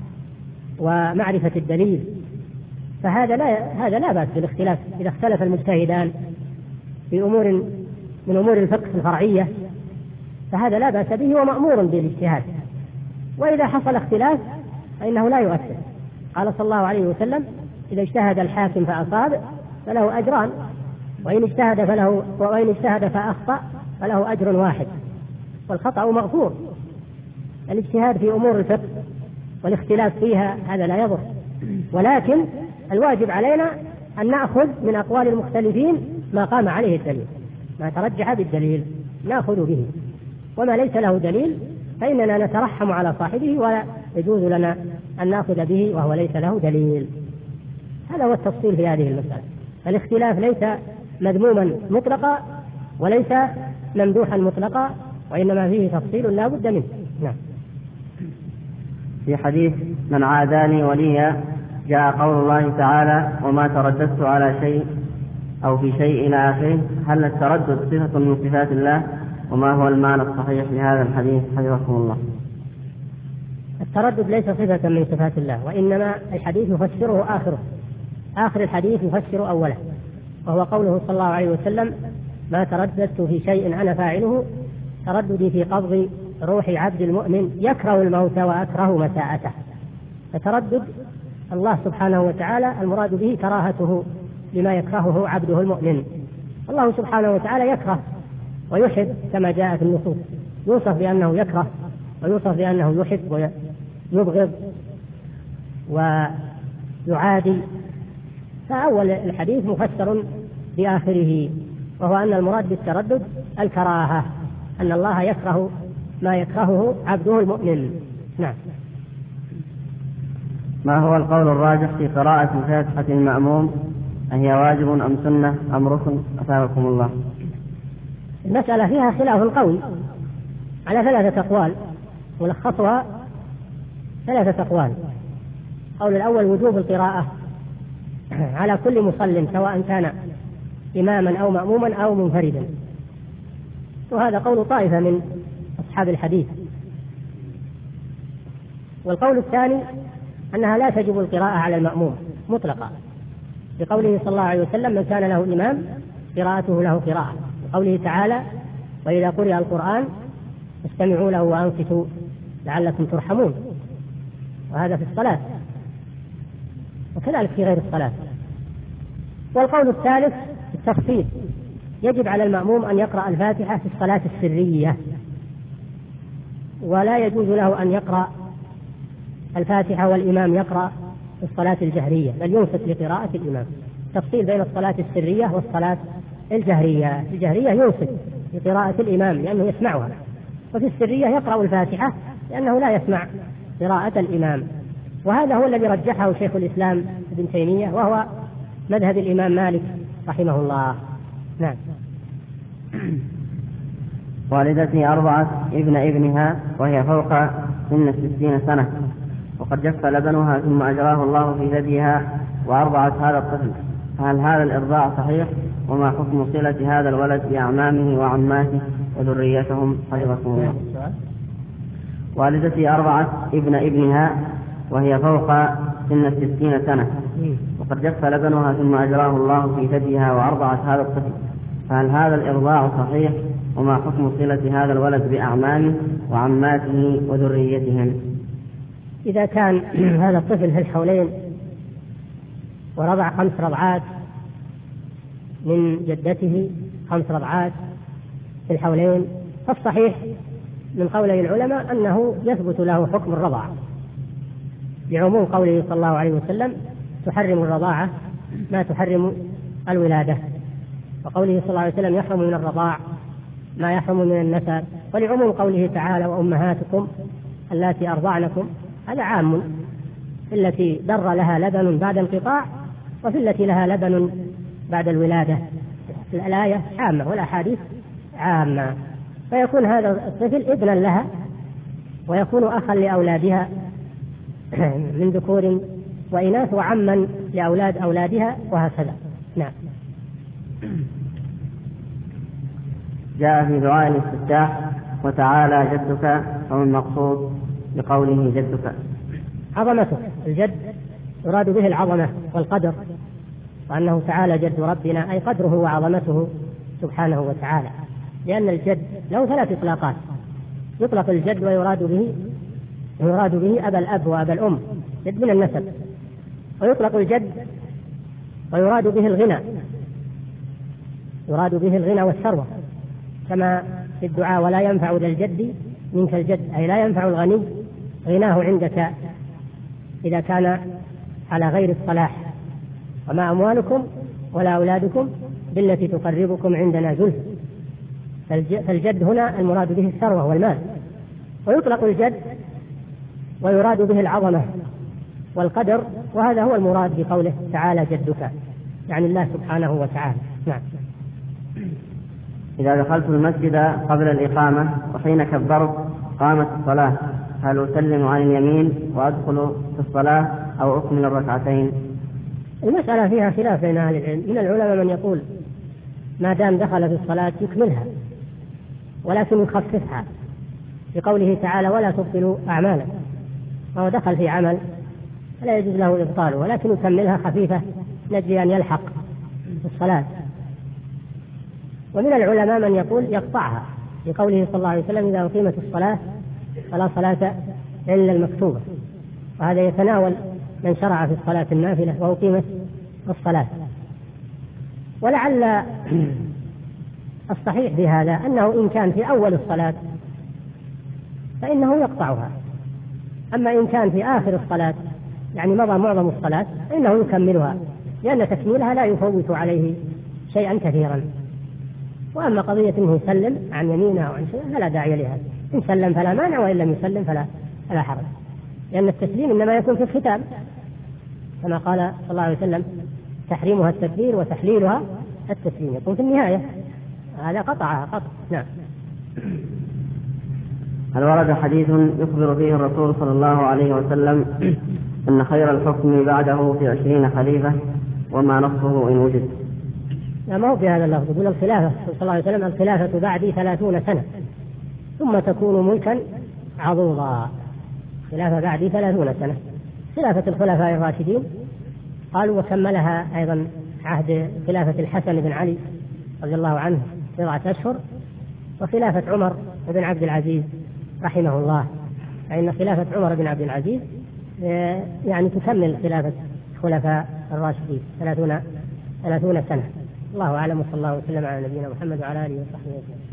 ومعرفة الدليل. فهذا لا بأس بالاختلاف إذا اختلف المجتهدان في أمور من أمور الفقه الفرعية، فهذا لا بأس به ومأمور بالاجتهاد. وإذا حصل اختلاف فإنه لا يؤثر. قال صلى الله عليه وسلم إذا اجتهد الحاكم فأصاب فله أجران، وإن اجتهد فأخطأ فله أجر واحد، والخطأ مغفور. الاجتهاد في أمور الفقه والاختلاف فيها هذا لا يضر، ولكن الواجب علينا أن نأخذ من أقوال المختلفين ما قام عليه الدليل، ما ترجح بالدليل نأخذ به، وما ليس له دليل فإننا نترحم على صاحبه ولا يجوز لنا أن نأخذ به وهو ليس له دليل. هذا هو التفصيل في هذه المسألة. الاختلاف ليس مذموما مطلقا وليس ممدوحا مطلقا، وإنما فيه تفصيل لا بد منه. نعم. في حديث من عاداني وليا جاء قول الله تعالى وما ترددت على شيء أو في شيء إلى آخره. هل التردد صفة من صفات الله؟ وما هو المعنى الصحيح لهذا الحديث حفظكم الله؟ التردد ليس صفة من صفات الله، وإنما الحديث يفسره آخر الحديث يفسر أوله، وهو قوله صلى الله عليه وسلم ما ترددت في شيء أنا فاعله ترددي في قبض روح عبد المؤمن يكره الموت وأكره مساءته. فتردد الله سبحانه وتعالى المراد به كراهته لما يكرهه عبده المؤمن. الله سبحانه وتعالى يكره ويحب كما جاء في النصوص، يوصف بأنه يكره ويوصف بأنه يحب ويبغض ويعادي. فأول الحديث مفسر بآخره، وهو أن المراد بالتردد الكراهة، أن الله يكره ما يكرهه عبده المؤمن. نعم. ما هو القول الراجح في قراءة فاتحة المأموم؟ أهي واجب أم سنة أم ركن؟ أثابكم الله. المسألة فيها خلاف قوي على 3 أقوال، ملخصها 3 أقوال. القول الأول وجوب القراءة على كل مصل سواء كان إماما أو مأموما أو منفردا، وهذا قول طائفة من أصحاب الحديث. والقول الثاني أنها لا تجب القراءة على المأموم مطلقا، بقوله صلى الله عليه وسلم من كان له إمام قراءته له قراءة، وقوله تعالى وإذا قرئ القرآن فاستمعوا له وأنصتوا لعلكم ترحمون، وهذا في الصلاة وكذلك في غير الصلاة. والقول الثالث التخصيص، يجب على المأموم أن يقرأ الفاتحة في الصلاة السرية، ولا يجوز له أن يقرأ الفاتحة والإمام يقرأ في الصلاة الجهرية، بل ينصت لقراءة الإمام. تفصيل بين الصلاة السرية والصلاة الجهرية. الجهرية ينصت لقراءة الإمام لأنه يسمعها، وفي السرية يقرأ الفاتحة لأنه لا يسمع قراءة الإمام. وهذا هو الذي رجحه شيخ الإسلام ابن تيمية، وهو مذهب الإمام مالك رحمه الله. نعم. والدتي 4 ابن ابنها وهي فوق سن 60 سنة، وقد جف لبنها ثم أجراه الله في ثديها وأرضعت هذا الطفل، فهل هذا الإرضاع صحيح؟ وما حكم صلة هذا الولد بأعمامه وعماته وذريتهم حفظكم الله؟ والدتي 4 ابن ابنها وهي فوق سن 60 سنة، وقد جف لبنها ثم أجراه الله في ثديها وأرضعت هذا الطفل، فهل هذا الإرضاع صحيح؟ وما حكم صلة هذا الولد بأعمامه وعماته وذريتهم؟ إذا كان هذا الطفل في الحولين ورضع 5 رضعات من جدته، 5 رضعات في الحولين، فالصحيح من قولي العلماء أنه يثبت له حكم الرضاعة، لعموم قوله صلى الله عليه وسلم تحرم الرضاعة ما تحرم الولادة، وقوله صلى الله عليه وسلم يحرم من الرضاع ما يحرم من النسب، ولعموم قوله تعالى وأمهاتكم اللاتي أرضعنكم، هذا عام في التي در لها لبن بعد انقطاع وفي التي لها لبن بعد الولادة. الآية عامة والأحاديث عامة، فيكون هذا الطفل ابنا لها ويكون أخا لأولادها من ذكور وإناث وعما لأولاد أولادها وهكذا. نعم. جاء في دعاء الاستفتاح وتعالى جدك، أو المقصود بقوله جدك؟ عظمته. الجد يراد به العظمة والقدر، وأنه تعالى جد ربنا أي قدره وعظمته سبحانه وتعالى، لأن الجد له 3 إطلاقات. يطلق الجد ويراد به أبا الأب وأبا الأم، جد من النسب، ويطلق الجد ويراد به الغنى، يراد به الغنى والثروة، كما في الدعاء ولا ينفع ذا الجد منك الجد، أي لا ينفع الغني غناه عندك إذا كان على غير الصلاح. وما أموالكم ولا أولادكم بالتي تقربكم عندنا زلفى. فالجد هنا المراد به الثروة والمال. ويطلق الجد ويراد به العظمة والقدر، وهذا هو المراد بقوله تعالى جدك، يعني الله سبحانه وتعالى. نعم. إذا دخلت المسجد قبل الإقامة وحين كبرت قامت الصلاة، هل أسلم عن اليمين وأدخل في الصلاة أو أكمل الركعتين؟ المسألة فيها خلاف بين أهل العلم. من العلماء من يقول ما دام دخل في الصلاة يكملها ولكن يخففها، بقوله تعالى ولا تبطلوا أعمالكم، وهو دخل في عمل فلا يجوز له إبطاله ولكن يكملها خفيفة نجي أن يلحق في الصلاة. ومن العلماء من يقول يقطعها، بقوله صلى الله عليه وسلم إذا أقيمت الصلاة فلا صلاة إلا المكتوبة، وهذا يتناول من شرع في الصلاة النافلة وأقيمت الصلاة. ولعل الصحيح بهذا أنه إن كان في أول الصلاة فإنه يقطعها، أما إن كان في آخر الصلاة يعني مضى معظم الصلاة فإنه يكملها، لأن تكميلها لا يفوت عليه شيئا كثيرا. وأما قضية أنه يسلم عن يمينه أو عن شيء فلا داعي لهذا، إن سلم فلا مانع وإن لم يسلم فلا حرج، لأن التسليم إنما يكون في الختام كما قال صلى الله عليه وسلم تحريمها التكبير وتحليلها التسليم، يكون في النهاية، هذا قطعها قطع. نعم. هل ورد حديث يخبر فيه الرسول صلى الله عليه وسلم أن خير الحكم بعده في 20 خليفة وما نصه إن وجد؟ لا، ما هو في هذا اللفظ. يقول الخلافة صلى الله عليه وسلم الخلافة بعدي 30 سنة ثم تكون ملكا عضوضا. خلافة بعدي 30 سنة، خلافة الخلفاء الراشدين قالوا وكملها أيضا عهد خلافة الحسن بن علي رضي الله عنه 7 أشهر، وخلافة عمر بن عبد العزيز رحمه الله، فإن خلافة عمر بن عبد العزيز يعني تكمل خلافة الخلفاء الراشدين 30 سنة. الله أعلم، وصلى الله وسلم على نبينا محمد وعلى آله وصحبه وسلم.